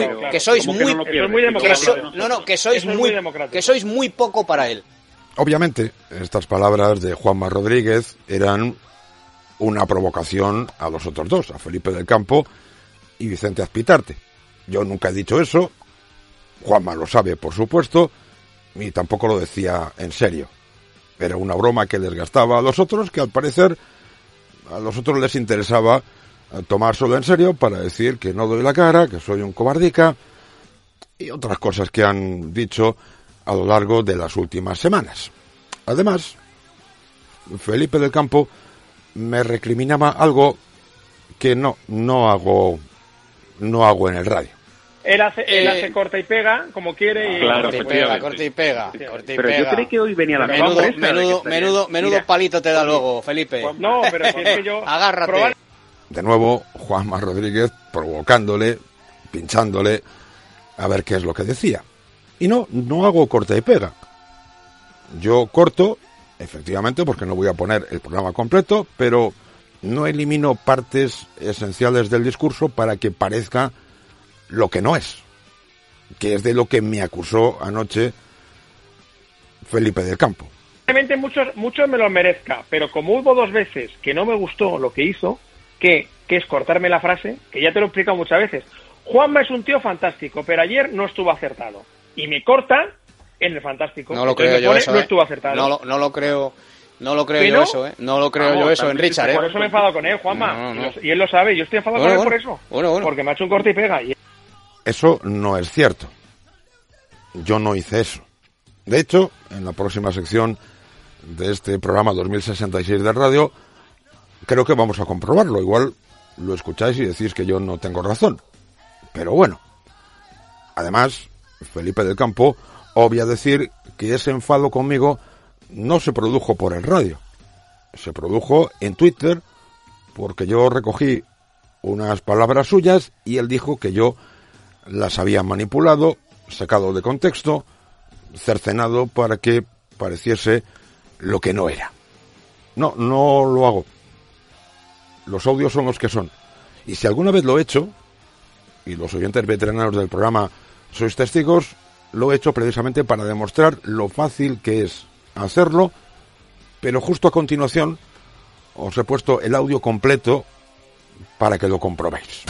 que sois muy poco para él. Obviamente, estas palabras de Juanma Rodríguez eran una provocación a los otros dos, a Felipe del Campo y Vicente Azpitarte. Yo nunca he dicho eso, Juanma lo sabe, por supuesto, y tampoco lo decía en serio. Era una broma que les gastaba a los otros, que al parecer a los otros les interesaba tomárselo en serio para decir que no doy la cara, que soy un cobardica y otras cosas que han dicho a lo largo de las últimas semanas. Además, Felipe del Campo me recriminaba algo que no hago en el radio. Él hace corta y pega, como quiere. Y claro, corta y pega. Pero yo creí que hoy venía la menudo palito te da luego, Felipe. No, pero si es que yo... Agárrate. De nuevo, Juanma Rodríguez provocándole, pinchándole, a ver qué es lo que decía. Y no hago corta y pega. Yo corto, efectivamente, porque no voy a poner el programa completo, pero no elimino partes esenciales del discurso para que parezca lo que no es, que es de lo que me acusó anoche Felipe del Campo. Probablemente muchos me lo merezca, pero como hubo 2 veces que no me gustó lo que hizo, que es cortarme la frase, que ya te lo he explicado muchas veces. Juanma es un tío fantástico, pero ayer no estuvo acertado. Y me corta en el fantástico. No lo creo yo eso, no estuvo acertado. No lo creo yo eso, No lo creo yo eso en Richard, Por eso me he enfadado con él, Juanma. No. Y él lo sabe, yo estoy enfadado con él por eso. Porque me ha hecho un corte y pega. Eso no es cierto. Yo no hice eso. De hecho, en la próxima sección de este programa 2066 de radio, creo que vamos a comprobarlo. Igual lo escucháis y decís que yo no tengo razón. Pero bueno. Además, Felipe del Campo obvia decir que ese enfado conmigo no se produjo por el radio. Se produjo en Twitter porque yo recogí unas palabras suyas y él dijo que yo las había manipulado, sacado de contexto, cercenado para que pareciese lo que no era. No lo hago. Los audios son los que son. Y si alguna vez lo he hecho, y los oyentes veteranos del programa sois testigos, lo he hecho precisamente para demostrar lo fácil que es hacerlo, pero justo a continuación os he puesto el audio completo para que lo comprobéis.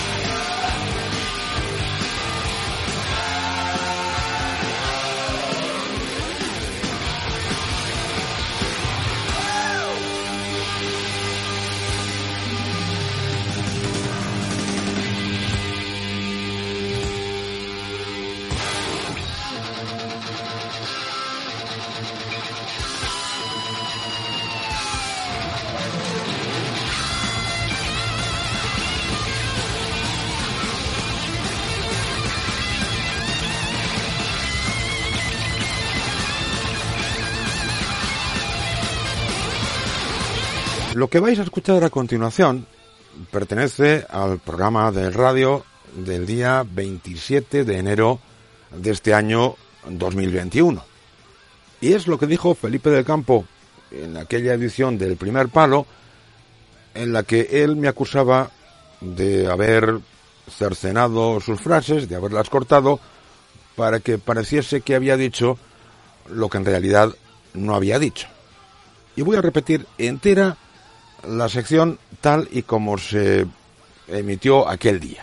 Lo que vais a escuchar a continuación pertenece al programa de radio del día 27 de enero de este año 2021. Y es lo que dijo Felipe del Campo en aquella edición del Primer Palo, en la que él me acusaba de haber cercenado sus frases, de haberlas cortado, para que pareciese que había dicho lo que en realidad no había dicho. Y voy a repetir entera la sección tal y como se emitió aquel día.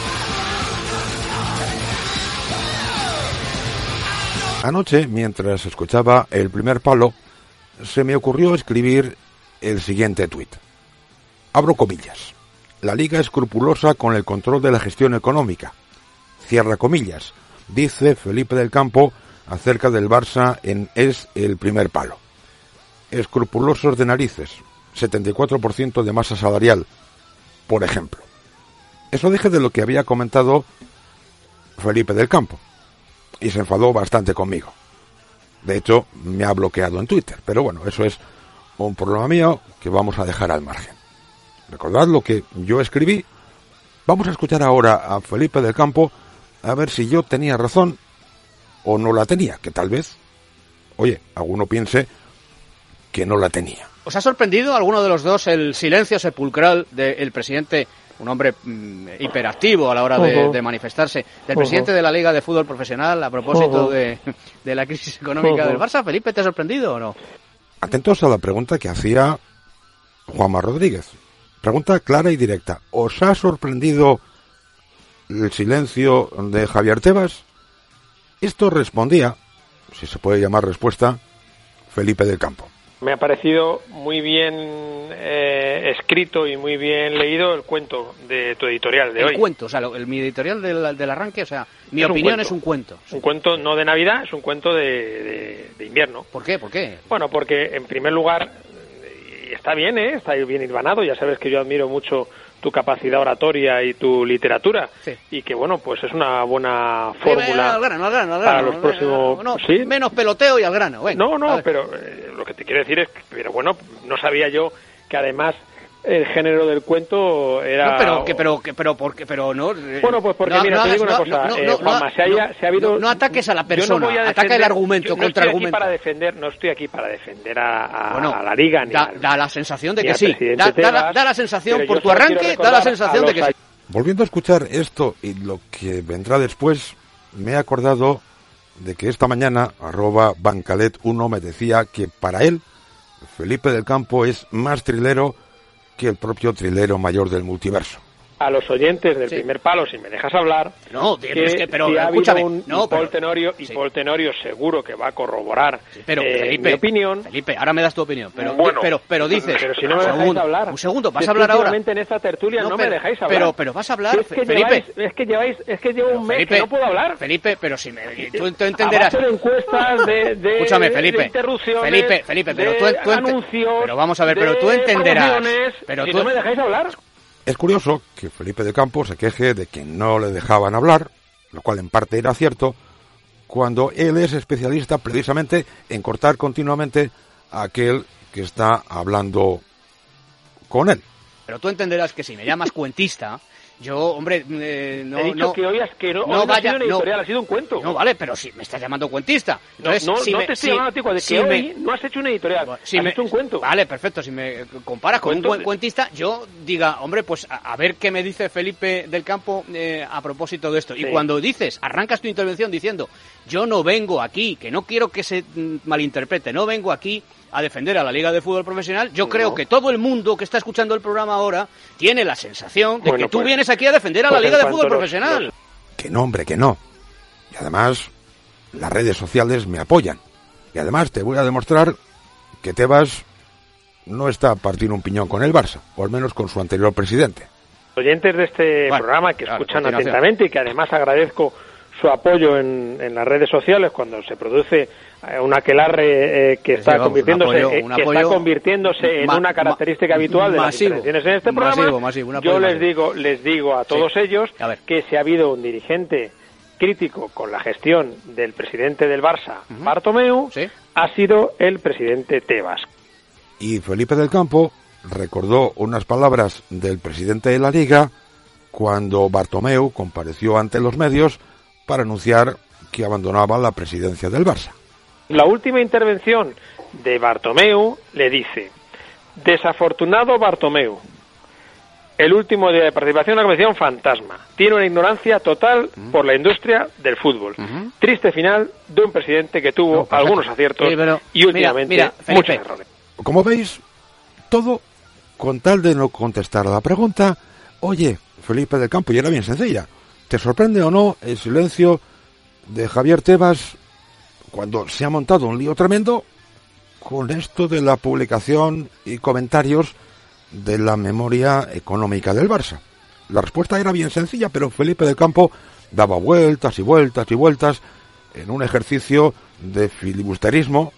Anoche, mientras escuchaba el primer palo, se me ocurrió escribir el siguiente tuit. Abro comillas. La Liga escrupulosa con el control de la gestión económica. Cierra comillas. Dice Felipe del Campo acerca del Barça en Es el primer palo. Escrupulosos de narices. 74% de masa salarial, por ejemplo. Eso dije de lo que había comentado Felipe del Campo. Y se enfadó bastante conmigo. De hecho, me ha bloqueado en Twitter. Pero bueno, eso es un problema mío que vamos a dejar al margen. Recordad lo que yo escribí. Vamos a escuchar ahora a Felipe del Campo a ver si yo tenía razón o no la tenía. Que tal vez, oye, alguno piense que no la tenía. ¿Os ha sorprendido a alguno de los dos el silencio sepulcral del presidente, un hombre hiperactivo a la hora de manifestarse, del presidente de la Liga de Fútbol Profesional a propósito de la crisis económica del Barça? Felipe, ¿te ha sorprendido o no? Atentos a la pregunta que hacía Juanma Rodríguez. Pregunta clara y directa. ¿Os ha sorprendido el silencio de Javier Tebas? Esto respondía, si se puede llamar respuesta, Felipe del Campo. Me ha parecido muy bien escrito y muy bien leído el cuento de tu editorial de hoy. El cuento, o sea, mi editorial del arranque, o sea, mi opinión es un cuento. Un cuento no de Navidad, es un cuento de invierno. ¿Por qué? ¿Por qué? Bueno, porque en primer lugar, está bien, está bien hilvanado, ya sabes que yo admiro mucho tu capacidad oratoria y tu literatura, sí. Y que bueno, pues es una buena fórmula al grano, para los próximos... No, ¿sí? Menos peloteo y al grano. Venga, no, pero lo que te quiero decir es que, pero bueno, no sabía yo que además el género del cuento era... No, pero no... Bueno, pues porque mira, te digo una cosa, Juanma, se ha habido... No ataques a la persona, ataca el argumento, contraargumento. No estoy aquí para defender a la Liga, ni da la sensación de que sí, da la sensación, por tu arranque, da la sensación de que sí. Volviendo a escuchar esto y lo que vendrá después, me he acordado de que esta mañana, @Bancalet1 me decía que para él, Felipe del Campo es más trilero que el propio trilero mayor del multiverso. A los oyentes del primer palo, si me dejas hablar, pero si escúchame, Paul Tenorio seguro que va a corroborar Felipe, mi opinión. Felipe, ahora me das tu opinión, pero dices... Pero si no me dejáis hablar. Un segundo, vas a hablar ahora. En esta tertulia no me dejáis hablar. Pero vas a hablar, Felipe. Es que llevo un mes que no puedo hablar. Felipe, pero si tú entenderás... A base de encuestas, escúchame, Felipe, de interrupciones, Felipe, pero tú anuncios, pero vamos a ver, pero tú entenderás. Pero tú no me dejáis hablar. Es curioso que Felipe del Campo se queje de que no le dejaban hablar, lo cual en parte era cierto, cuando él es especialista precisamente en cortar continuamente a aquel que está hablando con él. Pero tú entenderás que si me llamas cuentista... Yo, hombre, no... He dicho que hoy no ha sido una editorial, ha sido un cuento. No, vale, pero si me estás llamando cuentista. Entonces, no te estoy llamando a ti, hoy no has hecho una editorial, has hecho un cuento. Vale, perfecto, si me comparas con un cuentista, yo diga, hombre, pues a ver qué me dice Felipe del Campo a propósito de esto. Sí. Y cuando arrancas tu intervención diciendo, yo no vengo aquí, que no quiero que se malinterprete, no vengo aquí a defender a la Liga de Fútbol Profesional, yo creo que todo el mundo que está escuchando el programa ahora tiene la sensación de que tú vienes aquí a defender a la Liga de Fútbol Profesional. Que no, hombre, que no. Y además, las redes sociales me apoyan. Y además te voy a demostrar que Tebas no está a partir un piñón con el Barça, o al menos con su anterior presidente. Oyentes de este programa que escuchan atentamente y que además agradezco su apoyo en las redes sociales cuando se produce un aquelarre que está convirtiéndose en una característica habitual de las intervenciones en este programa. Yo les digo a todos ellos que si ha habido un dirigente crítico con la gestión del presidente del Barça, Bartomeu, ha sido el presidente Tebas. Y Felipe del Campo recordó unas palabras del presidente de la Liga cuando Bartomeu compareció ante los medios para anunciar que abandonaba la presidencia del Barça. La última intervención de Bartomeu le dice: desafortunado Bartomeu, el último día de participación en una competición fantasma. Tiene una ignorancia total por la industria del fútbol. Triste final de un presidente que tuvo algunos aciertos y últimamente muchos errores. Como veis, todo con tal de no contestar a la pregunta, oye, Felipe del Campo, y era bien sencilla. ¿Te sorprende o no el silencio de Javier Tebas cuando se ha montado un lío tremendo con esto de la publicación y comentarios de la memoria económica del Barça? La respuesta era bien sencilla, pero Felipe del Campo daba vueltas y vueltas y vueltas en un ejercicio de filibusterismo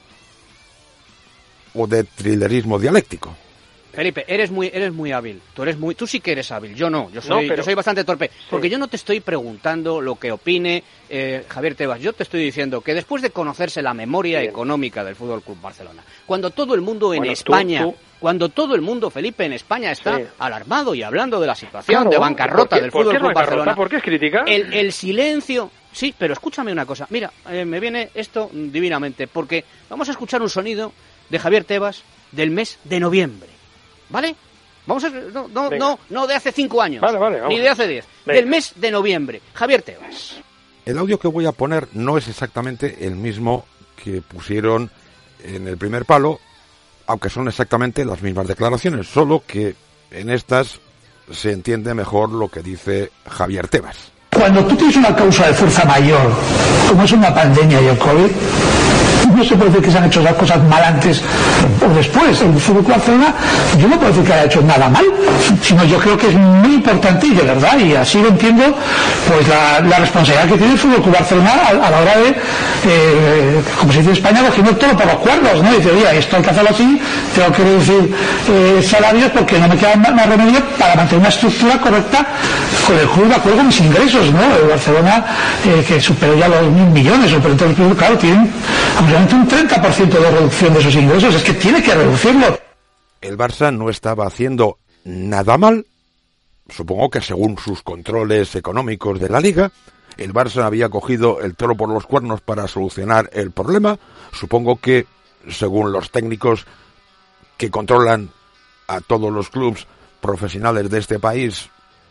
o de thrillerismo dialéctico. Felipe, eres muy hábil. Tú sí que eres hábil. Yo no. Yo soy bastante torpe. Porque yo no te estoy preguntando lo que opine Javier Tebas. Yo te estoy diciendo que después de conocerse la memoria económica del Fútbol Club Barcelona, cuando todo el mundo en España, cuando todo el mundo, Felipe, en España está alarmado y hablando de la situación de bancarrota del Fútbol Club Barcelona, ¿por qué es crítica? El silencio. Sí, pero escúchame una cosa. Mira, me viene esto divinamente, porque vamos a escuchar un sonido de Javier Tebas del mes de noviembre. ¿Vale? Vamos a... No de hace 5 años, ni de hace 10. Del mes de noviembre. Javier Tebas. El audio que voy a poner no es exactamente el mismo que pusieron en el primer palo, aunque son exactamente las mismas declaraciones, solo que en estas se entiende mejor lo que dice Javier Tebas. Cuando tú tienes una causa de fuerza mayor, como es una pandemia y el COVID, no se puede decir que se han hecho las cosas mal antes o después. El Fútbol Club Barcelona, yo no puedo decir que haya hecho nada mal, sino yo creo que es muy importante y de verdad, y así lo entiendo, pues la responsabilidad que tiene el Fútbol Club Barcelona a la hora de, como se dice en España, cogiendo todo por los cuernos, ¿no? Y dice, oye, esto hay que hacerlo así, tengo que reducir salarios porque no me queda más remedio para mantener una estructura correcta con el club de acuerdo con mis ingresos, ¿no? El Barcelona, que superó ya los 1.000 millones, pero entonces, claro, tienen aproximadamente un 30% de reducción de esos ingresos. Es que tiene que reducirlo. El Barça no estaba haciendo nada mal. Supongo que según sus controles económicos de la Liga, el Barça había cogido el toro por los cuernos para solucionar el problema. Supongo que, según los técnicos que controlan a todos los clubes profesionales de este país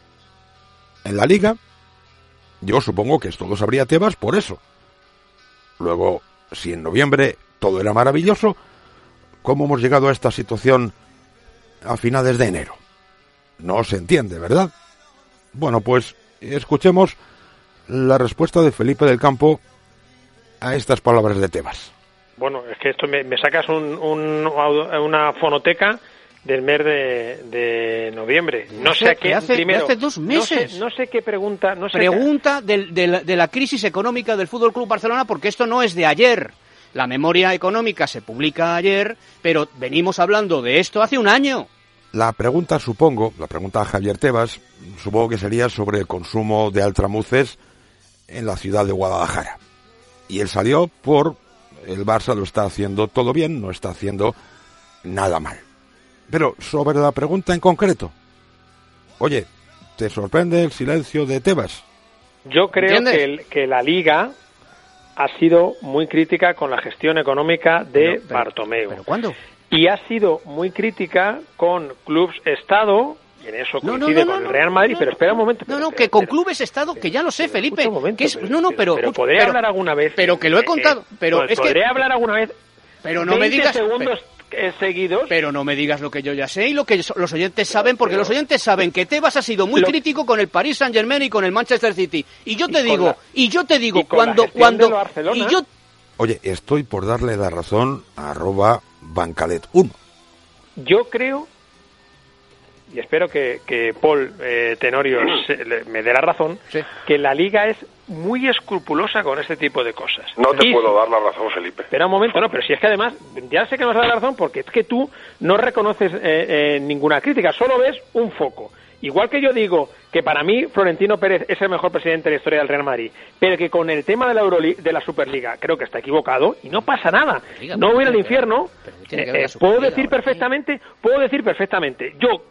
en la Liga, yo supongo que esto lo sabría Tebas por eso. Luego, si en noviembre todo era maravilloso, ¿cómo hemos llegado a esta situación a finales de enero? No se entiende, ¿verdad? Bueno, pues escuchemos la respuesta de Felipe del Campo a estas palabras de Tebas. Bueno, es que esto me sacas una fonoteca del mes de noviembre. No sé a qué. Primero, hace 2 meses. No sé qué pregunta. Pregunta de la crisis económica del Fútbol Club Barcelona, porque esto no es de ayer. La memoria económica se publica ayer, pero venimos hablando de esto hace un año. La pregunta a Javier Tebas, supongo que sería sobre el consumo de altramuces en la ciudad de Guadalajara. Y él salió por el Barça lo está haciendo todo bien, no está haciendo nada mal. Pero sobre la pregunta en concreto, oye, ¿te sorprende el silencio de Tebas? Yo creo que la Liga ha sido muy crítica con la gestión económica de Bartomeu. ¿Pero cuándo? Y ha sido muy crítica con clubes Estado, y en eso coincide con el Real Madrid, pero espera un momento. Que con clubes Estado, que ya lo sé, Felipe. Pero podré hablar alguna vez. Pero que lo he contado. Pero es podré hablar alguna vez. Pero no me digas. Segundos seguidos. Pero no me digas lo que yo ya sé y lo que los oyentes saben, porque los oyentes saben que Tebas ha sido muy crítico con el Paris Saint-Germain y con el Manchester City. Y yo te digo, cuando Oye, estoy por darle la razón a @Bancalet1. Yo creo, y espero que Paul Tenorio me dé la razón, que la Liga es muy escrupulosa con este tipo de cosas. No te puedo dar la razón, Felipe. Espera un momento, pero si es que además, ya sé que me vas a dar la razón porque es que tú no reconoces ninguna crítica, solo ves un foco. Igual que yo digo que para mí Florentino Pérez es el mejor presidente de la historia del Real Madrid, pero que con el tema de la Superliga creo que está equivocado y no pasa nada. No voy al infierno. Puedo decir perfectamente, yo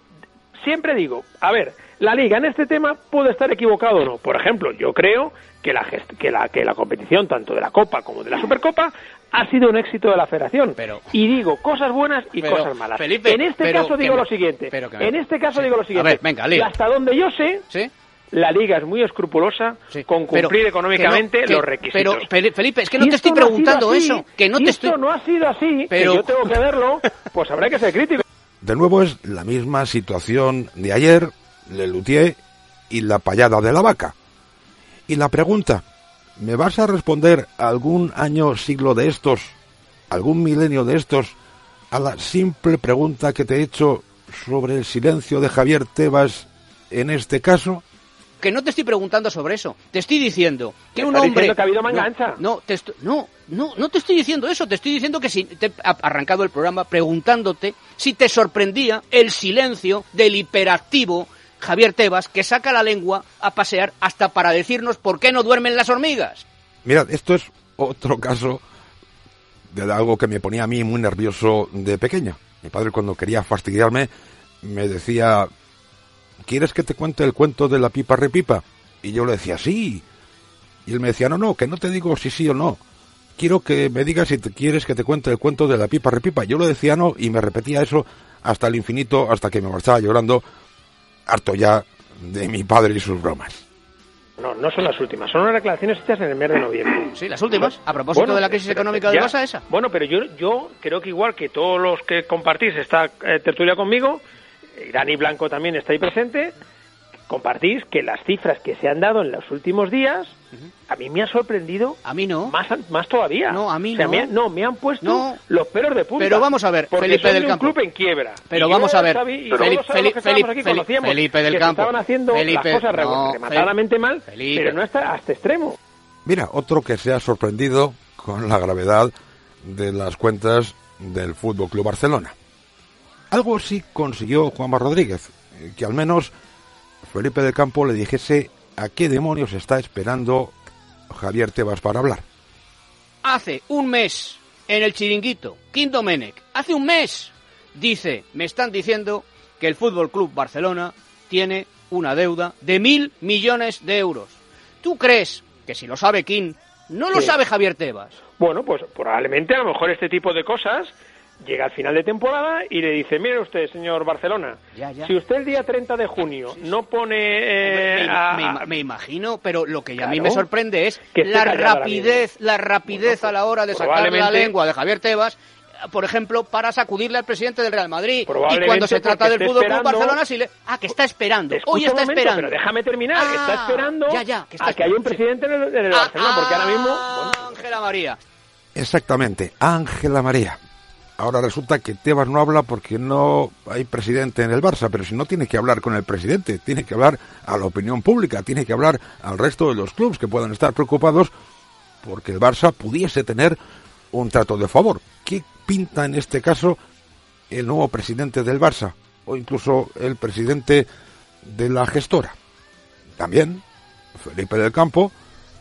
siempre digo, a ver, la Liga en este tema puede estar equivocado o no. Por ejemplo, yo creo que la competición, tanto de la Copa como de la Supercopa, ha sido un éxito de la Federación. Y digo cosas buenas y cosas malas. Felipe, en este caso digo lo siguiente. A ver, venga, y hasta donde yo sé, la Liga es muy escrupulosa con cumplir económicamente los requisitos. Pero, Felipe, es que no te estoy preguntando eso. Esto no ha sido así, pero que yo tengo que verlo, pues habrá que ser crítico. De nuevo es la misma situación de ayer, Lelutier y la payada de la vaca. Y la pregunta, ¿me vas a responder algún año, siglo de estos, algún milenio de estos, a la simple pregunta que te he hecho sobre el silencio de Javier Tebas en este caso? Que no te estoy preguntando sobre eso. Te estoy diciendo que un hombre... que ha habido manga ancha. No te estoy diciendo eso. Te estoy diciendo que si te he arrancado el programa preguntándote si te sorprendía el silencio del hiperactivo Javier Tebas, que saca la lengua a pasear hasta para decirnos por qué no duermen las hormigas. Mirad, esto es otro caso de algo que me ponía a mí muy nervioso de pequeño. Mi padre, cuando quería fastidiarme, me decía: ¿quieres que te cuente el cuento de la pipa repipa? Y yo le decía, sí. Y él me decía, no, que no te digo si sí o no. Quiero que me digas si te quieres que te cuente el cuento de la pipa repipa. Yo le decía no, y me repetía eso hasta el infinito, hasta que me marchaba llorando, harto ya de mi padre y sus bromas. No son las últimas, son unas declaraciones hechas en el mes de noviembre. Sí, las últimas, a propósito de la crisis económica del Barça esa. Bueno, pero yo creo que igual que todos los que compartís esta tertulia conmigo, Dani Blanco también está ahí presente, compartís que las cifras que se han dado en los últimos días, a mí me ha sorprendido. A mí no. Más todavía. No, a mí me han puesto los pelos de punta. Pero vamos a ver, Felipe del Campo. Un club en quiebra. Pero vamos a ver, Felipe del Campo. Estaban haciendo las cosas rematadamente mal, pero no hasta extremo. Mira, otro que se ha sorprendido con la gravedad de las cuentas del Fútbol Club Barcelona. Algo sí consiguió Juanma Rodríguez, que al menos Felipe del Campo le dijese a qué demonios está esperando Javier Tebas para hablar. Hace un mes, en el Chiringuito, Quim Domènech, hace un mes, me están diciendo que el Fútbol Club Barcelona tiene una deuda de 1.000 millones de euros. ¿Tú crees que si lo sabe Quim, no lo sabe Javier Tebas? Bueno, pues probablemente a lo mejor este tipo de cosas llega al final de temporada y le dice, mire usted, señor Barcelona, si usted el día 30 de junio no pone... me imagino, pero lo que a mí me sorprende es que la rapidez a la hora de sacar la lengua de Javier Tebas, por ejemplo, para sacudirle al presidente del Real Madrid. Y cuando se trata del Fútbol Club Barcelona, que está esperando. Hoy está esperando. Pero déjame terminar, está esperando a que haya un presidente en el Barcelona, porque ahora mismo... Ángela María. Exactamente, Ángela María. Ahora resulta que Tebas no habla porque no hay presidente en el Barça, pero si no tiene que hablar con el presidente, tiene que hablar a la opinión pública, tiene que hablar al resto de los clubes que puedan estar preocupados porque el Barça pudiese tener un trato de favor. ¿Qué pinta en este caso el nuevo presidente del Barça? O incluso el presidente de la gestora. También Felipe del Campo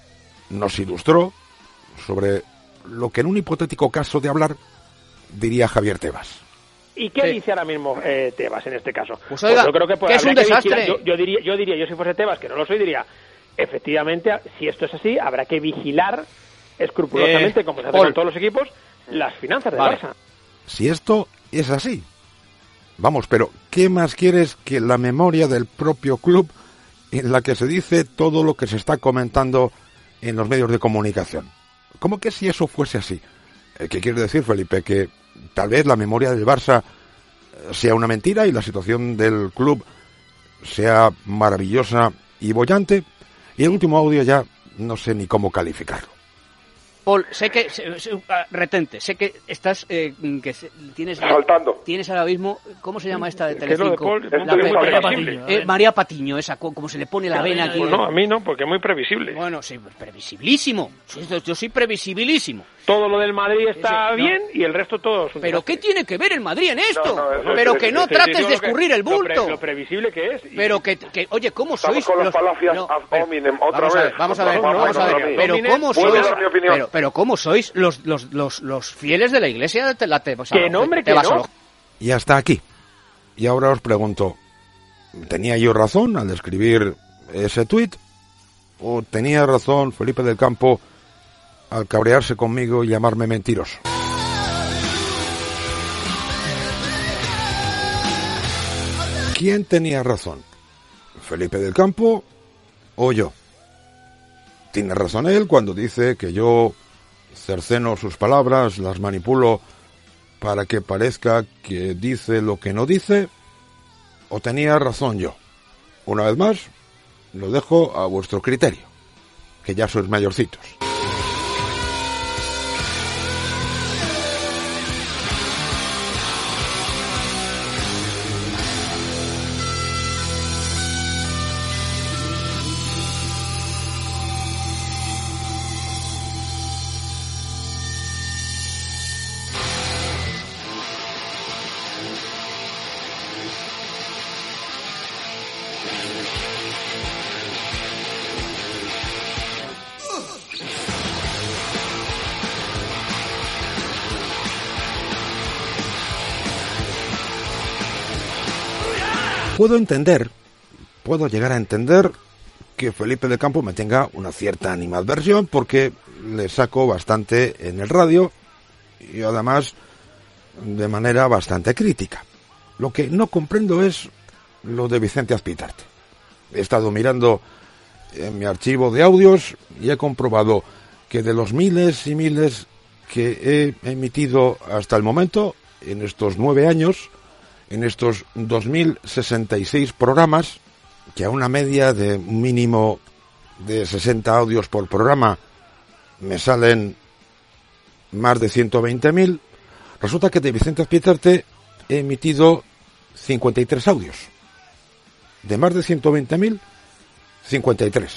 nos ilustró sobre lo que en un hipotético caso de hablar diría Javier Tebas. ¿Y qué dice ahora mismo Tebas en este caso? Pues oiga, yo creo que es un desastre. Yo diría, yo si fuese Tebas, que no lo soy, diría, efectivamente, si esto es así, habrá que vigilar escrupulosamente, como se hace con todos los equipos, las finanzas del Barça. Si esto es así. Vamos, pero ¿qué más quieres que la memoria del propio club en la que se dice todo lo que se está comentando en los medios de comunicación? ¿Cómo que si eso fuese así? ¿Qué quiere decir, Felipe? Que tal vez la memoria del Barça sea una mentira y la situación del club sea maravillosa y bollante. Y el último audio ya no sé ni cómo calificarlo. Paul, sé que retente, sé que estás tienes ahora mismo, ¿cómo se llama esta de Telecinco? María Patiño, esa, como se le pone la vena aquí. No, a mí no, porque es muy previsible. Bueno, sí, previsibilísimo. Yo soy previsibilísimo. Todo lo del Madrid está bien y el resto todo es un ¿Pero qué tiene que ver el Madrid en esto? Pero que no trates de escurrir el bulto. Lo previsible que es. Pero que oye, ¿cómo sois? Con las falacias ad hominem otra vez. Vamos a ver. Pero ¿cómo sois? Pero ¿cómo sois los fieles de la Iglesia? Que nombre que no. Y hasta aquí. Y ahora os pregunto, ¿tenía yo razón al escribir ese tuit? ¿O tenía razón Felipe del Campo al cabrearse conmigo y llamarme mentiroso? ¿Quién tenía razón? ¿Felipe del Campo o yo? Tiene razón él cuando dice que yo cerceno sus palabras, las manipulo para que parezca que dice lo que no dice, ¿o tenía razón yo? Una vez más, lo dejo a vuestro criterio, que ya sois mayorcitos. Puedo llegar a entender que Felipe del Campo me tenga una cierta animadversión porque le saco bastante en el radio y además de manera bastante crítica. Lo que no comprendo es lo de Vicente Azpitarte. He estado mirando en mi archivo de audios y he comprobado que de los miles y miles que he emitido hasta el momento, en estos 9 años, en estos 2066 programas, que a una media de un mínimo de 60 audios por programa me salen más de 120.000, resulta que de Vicente Azpitarte he emitido 53 audios. De más de 120.000, 53.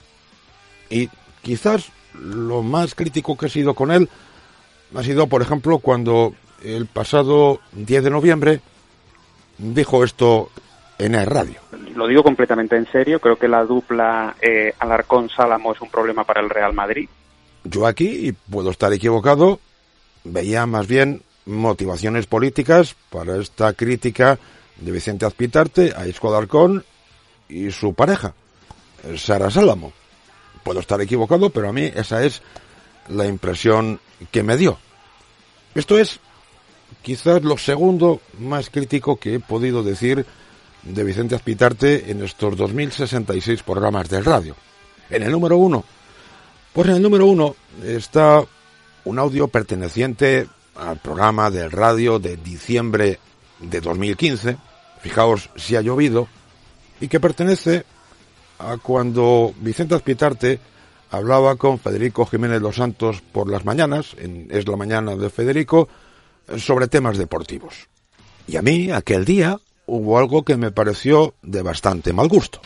Y quizás lo más crítico que he sido con él ha sido, por ejemplo, cuando el pasado 10 de noviembre dijo esto en el radio. Lo digo completamente en serio, creo que la dupla Alarcón-Sálamo es un problema para el Real Madrid. Yo aquí, y puedo estar equivocado, veía más bien motivaciones políticas para esta crítica de Vicente Azpitarte a Isco Alarcón y su pareja, Sara Sálamo. Puedo estar equivocado, pero a mí esa es la impresión que me dio. Esto es quizás lo segundo más crítico que he podido decir de Vicente Azpitarte en estos 2066 programas de radio. En el número 1, pues en el número 1 está un audio perteneciente al programa de radio de diciembre de 2015, fijaos si ha llovido, y que pertenece a cuando Vicente Azpitarte hablaba con Federico Jiménez Los Santos por las mañanas, en Es la Mañana de Federico, sobre temas deportivos. Y a mí, aquel día, hubo algo que me pareció de bastante mal gusto.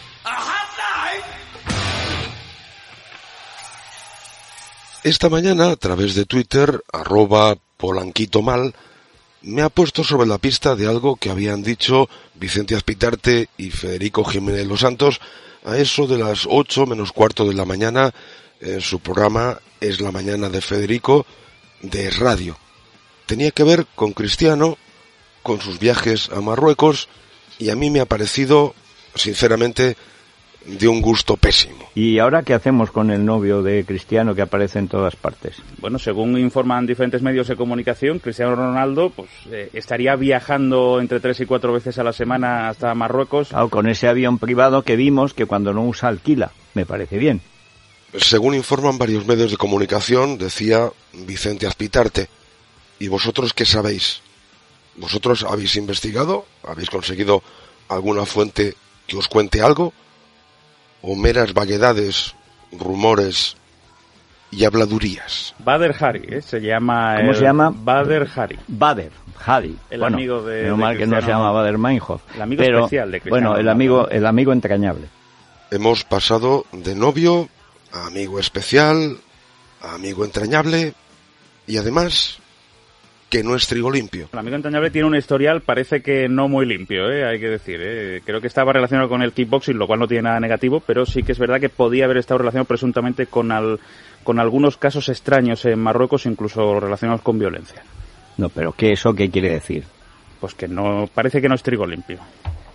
Esta mañana, a través de Twitter, @polanquitomal, me ha puesto sobre la pista de algo que habían dicho Vicente Azpitarte y Federico Jiménez Los Santos a eso de las 8 menos cuarto de la mañana en su programa Es la Mañana de Federico de radio. Tenía que ver con Cristiano, con sus viajes a Marruecos, y a mí me ha parecido, sinceramente, de un gusto pésimo. ¿Y ahora qué hacemos con el novio de Cristiano que aparece en todas partes? Bueno, según informan diferentes medios de comunicación, Cristiano Ronaldo pues estaría viajando entre 3 y 4 veces a la semana hasta Marruecos. Claro, con ese avión privado que vimos que cuando no usa alquila. Me parece bien. Según informan varios medios de comunicación, decía Vicente Azpitarte. ¿Y vosotros qué sabéis? ¿Vosotros habéis investigado? ¿Habéis conseguido alguna fuente que os cuente algo? ¿O meras vaguedades, rumores y habladurías? Bader Hari, se llama... ¿Cómo se llama? Bader Hari. Bader Hari. El amigo de... Menos mal que no se llama Bader Meinhof. El amigo especial de Cristiano. Bueno, el amigo entrañable. Hemos pasado de novio a amigo especial, a amigo entrañable y además... que no es trigo limpio. El amigo entrañable tiene un historial, parece que no muy limpio, hay que decir. Creo que estaba relacionado con el kickboxing, lo cual no tiene nada negativo, pero sí que es verdad que podía haber estado relacionado presuntamente con algunos casos extraños en Marruecos, incluso relacionados con violencia. No, pero ¿eso qué quiere decir? Pues que no, parece que no es trigo limpio.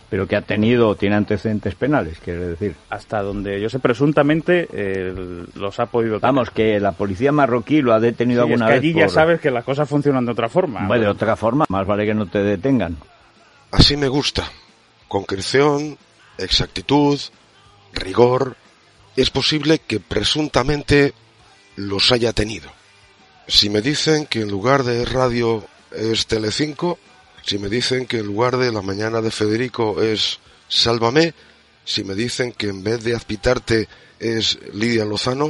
Pero que tiene antecedentes penales, quiere decir. Hasta donde yo sé, presuntamente los ha podido tener. Vamos, que la policía marroquí lo ha detenido alguna vez. Allí ya sabes que las cosas funcionan de otra forma. Bueno, de otra forma, más vale que no te detengan. Así me gusta. Concreción, exactitud, rigor. Es posible que presuntamente los haya tenido. Si me dicen que en lugar de radio es Telecinco, si me dicen que en lugar de La mañana de Federico es Sálvame, si me dicen que en vez de Azpitarte es Lidia Lozano,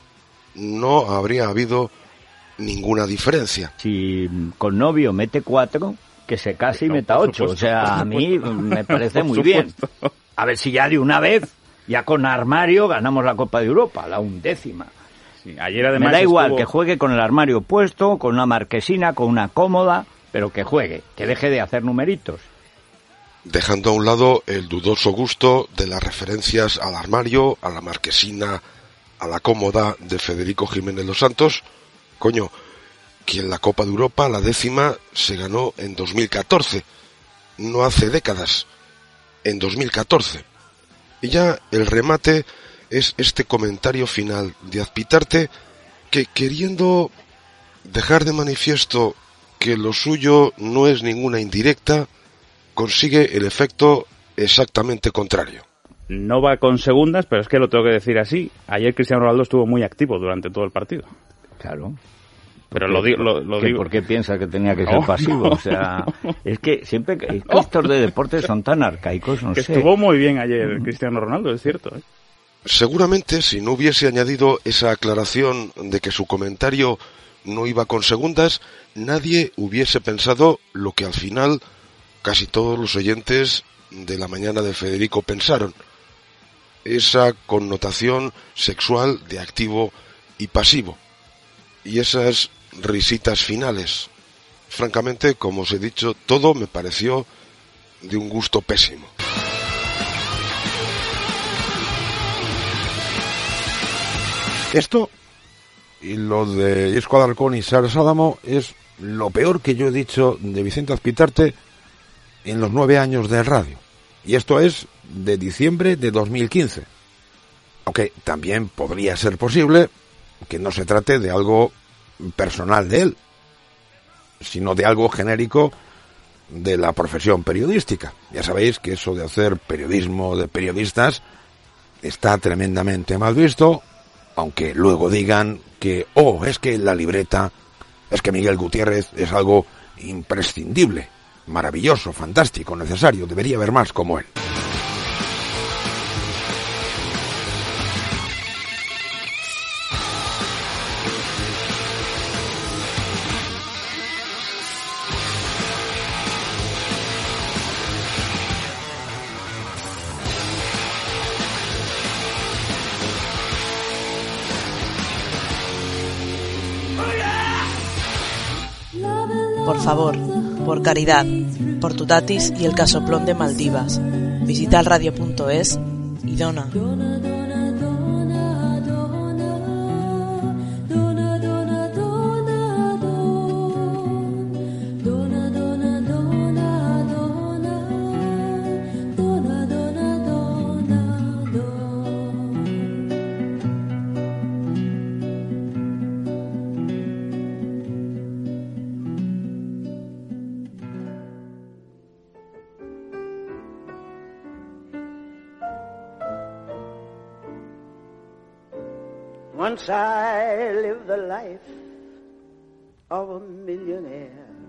no habría habido ninguna diferencia. Si con novio mete 4, que se case y meta 8. O sea, a mí me parece muy bien. A ver si ya de una vez, ya con armario, ganamos la Copa de Europa, la 11ª. Sí, ayer además me da igual que juegue con el armario puesto, con una marquesina, con una cómoda, pero que juegue, que deje de hacer numeritos. Dejando a un lado el dudoso gusto de las referencias al armario, a la marquesina, a la cómoda de Federico Jiménez Los Santos, coño, que en la Copa de Europa la 10ª se ganó en 2014, no hace décadas, en 2014. Y ya el remate es este comentario final de Azpitarte, que queriendo dejar de manifiesto que lo suyo no es ninguna indirecta, consigue el efecto exactamente contrario. No va con segundas, pero es que lo tengo que decir así. Ayer Cristiano Ronaldo estuvo muy activo durante todo el partido. Claro. Pero lo digo. ¿Por qué piensa que tenía que ser pasivo? O sea, es que siempre estos de deportes son tan arcaicos, no sé. Estuvo muy bien ayer Cristiano Ronaldo, es cierto, ¿eh? Seguramente si no hubiese añadido esa aclaración de que su comentario no iba con segundas, nadie hubiese pensado lo que al final casi todos los oyentes de La mañana de Federico pensaron. Esa connotación sexual de activo y pasivo. Y esas risitas finales. Francamente, como os he dicho, todo me pareció de un gusto pésimo. Esto y lo de Isco Alarcón y Sara Sádamo es lo peor que yo he dicho de Vicente Azpitarte en los 9 años de radio. Y esto es de diciembre de 2015. Aunque también podría ser posible que no se trate de algo personal de él, sino de algo genérico de la profesión periodística. Ya sabéis que eso de hacer periodismo de periodistas está tremendamente mal visto, aunque luego digan que, es que la libreta, es que Miguel Gutiérrez es algo imprescindible, maravilloso, fantástico, necesario, debería haber más como él. Por favor, por caridad, por tu tatis y el casoplón de Maldivas, visita el radio.es y dona. Once I lived the life of a millionaire,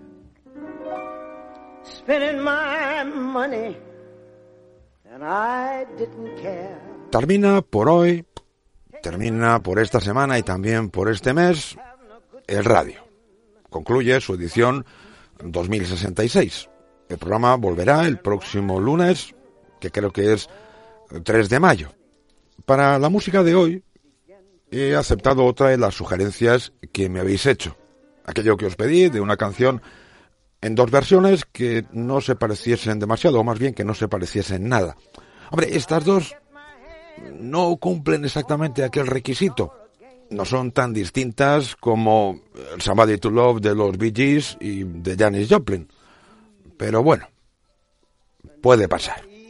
spending my money and I didn't care. Termina por hoy, termina por esta semana y también por este mes el radio. Concluye su edición 2066. El programa volverá el próximo lunes, que creo que es 3 de mayo. Para la música de hoy he aceptado otra de las sugerencias que me habéis hecho. Aquello que os pedí de una canción en 2 versiones que no se pareciesen demasiado, o más bien que no se pareciesen nada. Hombre, estas 2 no cumplen exactamente aquel requisito. No son tan distintas como Somebody to Love de los Bee Gees y de Janis Joplin. Pero bueno, puede pasar.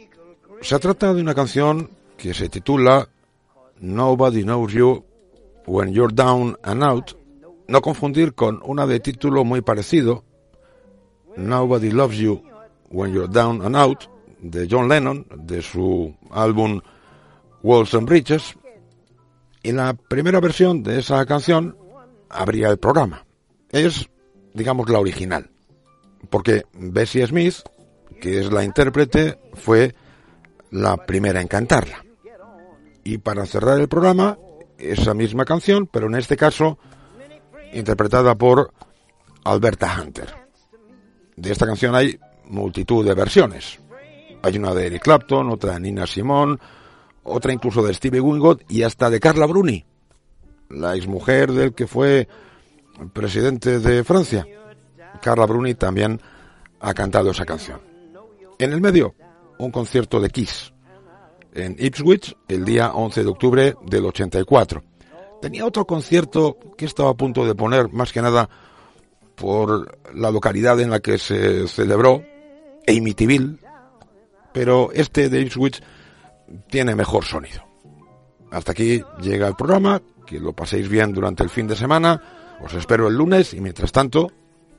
Se trata de una canción que se titula Nobody Knows You When You're Down and Out, no confundir con una de título muy parecido, Nobody Loves You When You're Down and Out, de John Lennon, de su álbum Walls and Bridges, y la primera versión de esa canción abría el programa. Es, digamos, la original, porque Bessie Smith, que es la intérprete, fue la primera en cantarla. Y para cerrar el programa, esa misma canción, pero en este caso interpretada por Alberta Hunter. De esta canción hay multitud de versiones. Hay una de Eric Clapton, otra de Nina Simone, otra incluso de Stevie Winwood y hasta de Carla Bruni, la exmujer del que fue presidente de Francia. Carla Bruni también ha cantado esa canción. En el medio, un concierto de Kiss en Ipswich el día 11 de octubre del 84. Tenía otro concierto que estaba a punto de poner, más que nada por la localidad en la que se celebró, Amityville, pero este de Ipswich tiene mejor sonido. Hasta aquí llega el programa, que lo paséis bien durante el fin de semana, os espero el lunes y mientras tanto,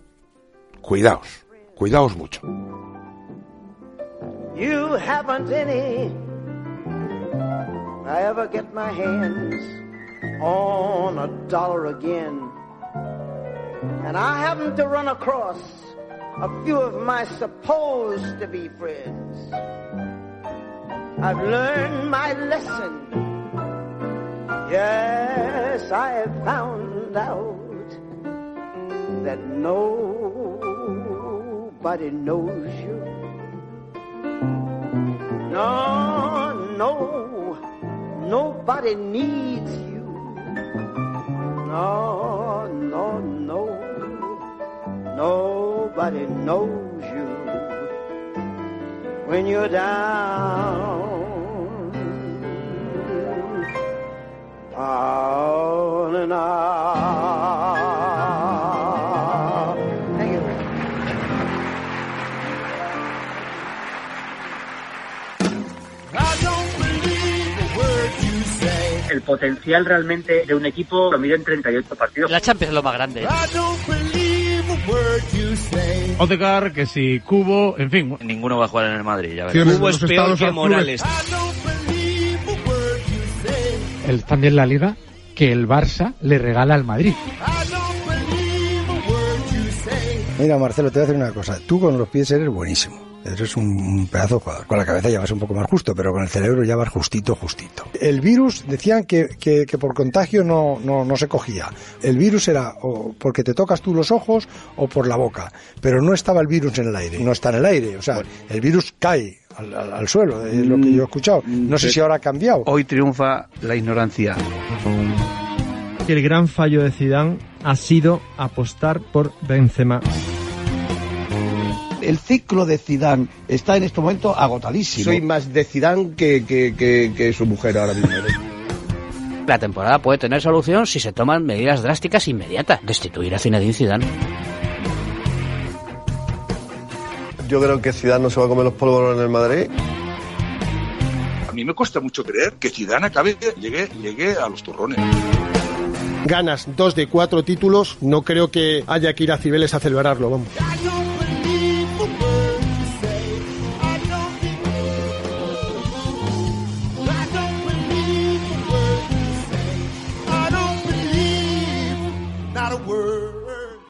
cuidaos mucho. You haven't any. I ever get my hands on $1 again, and I happen to run across a few of my supposed to be friends. I've learned my lesson. Yes, I have found out that nobody knows you. No, nobody needs you. No, nobody knows you when you're down and out. Thank you. El potencial realmente de un equipo lo mide en 38 partidos. La Champions es lo más grande. Odegaard, que si Cubo, en fin. Ninguno va a jugar en el Madrid, ya verás. Cubo es peor que Morales. También la Liga que el Barça le regala al Madrid. Mira, Marcelo, te voy a decir una cosa. Tú con los pies eres buenísimo. Eres un pedazo de jugador. Con la cabeza ya vas un poco más justo, pero con el cerebro ya vas justito. El virus, decían que por contagio no se cogía. El virus era o porque te tocas tú los ojos o por la boca. Pero no estaba el virus en el aire. No está en el aire. O sea, el virus cae al suelo, es lo que yo he escuchado. No sé si ahora ha cambiado. Hoy triunfa la ignorancia. El gran fallo de Zidane ha sido apostar por Benzema. El ciclo de Zidane está en este momento agotadísimo. Soy más de Zidane que su mujer ahora mismo. La temporada puede tener solución si se toman medidas drásticas inmediatas. Destituir a Zinedine Zidane. Yo creo que Zidane no se va a comer los polvorones en el Madrid. A mí me cuesta mucho creer que Zidane llegue a los turrones. Ganas 2 de 4 títulos, no creo que haya que ir a Cibeles a celebrarlo, vamos.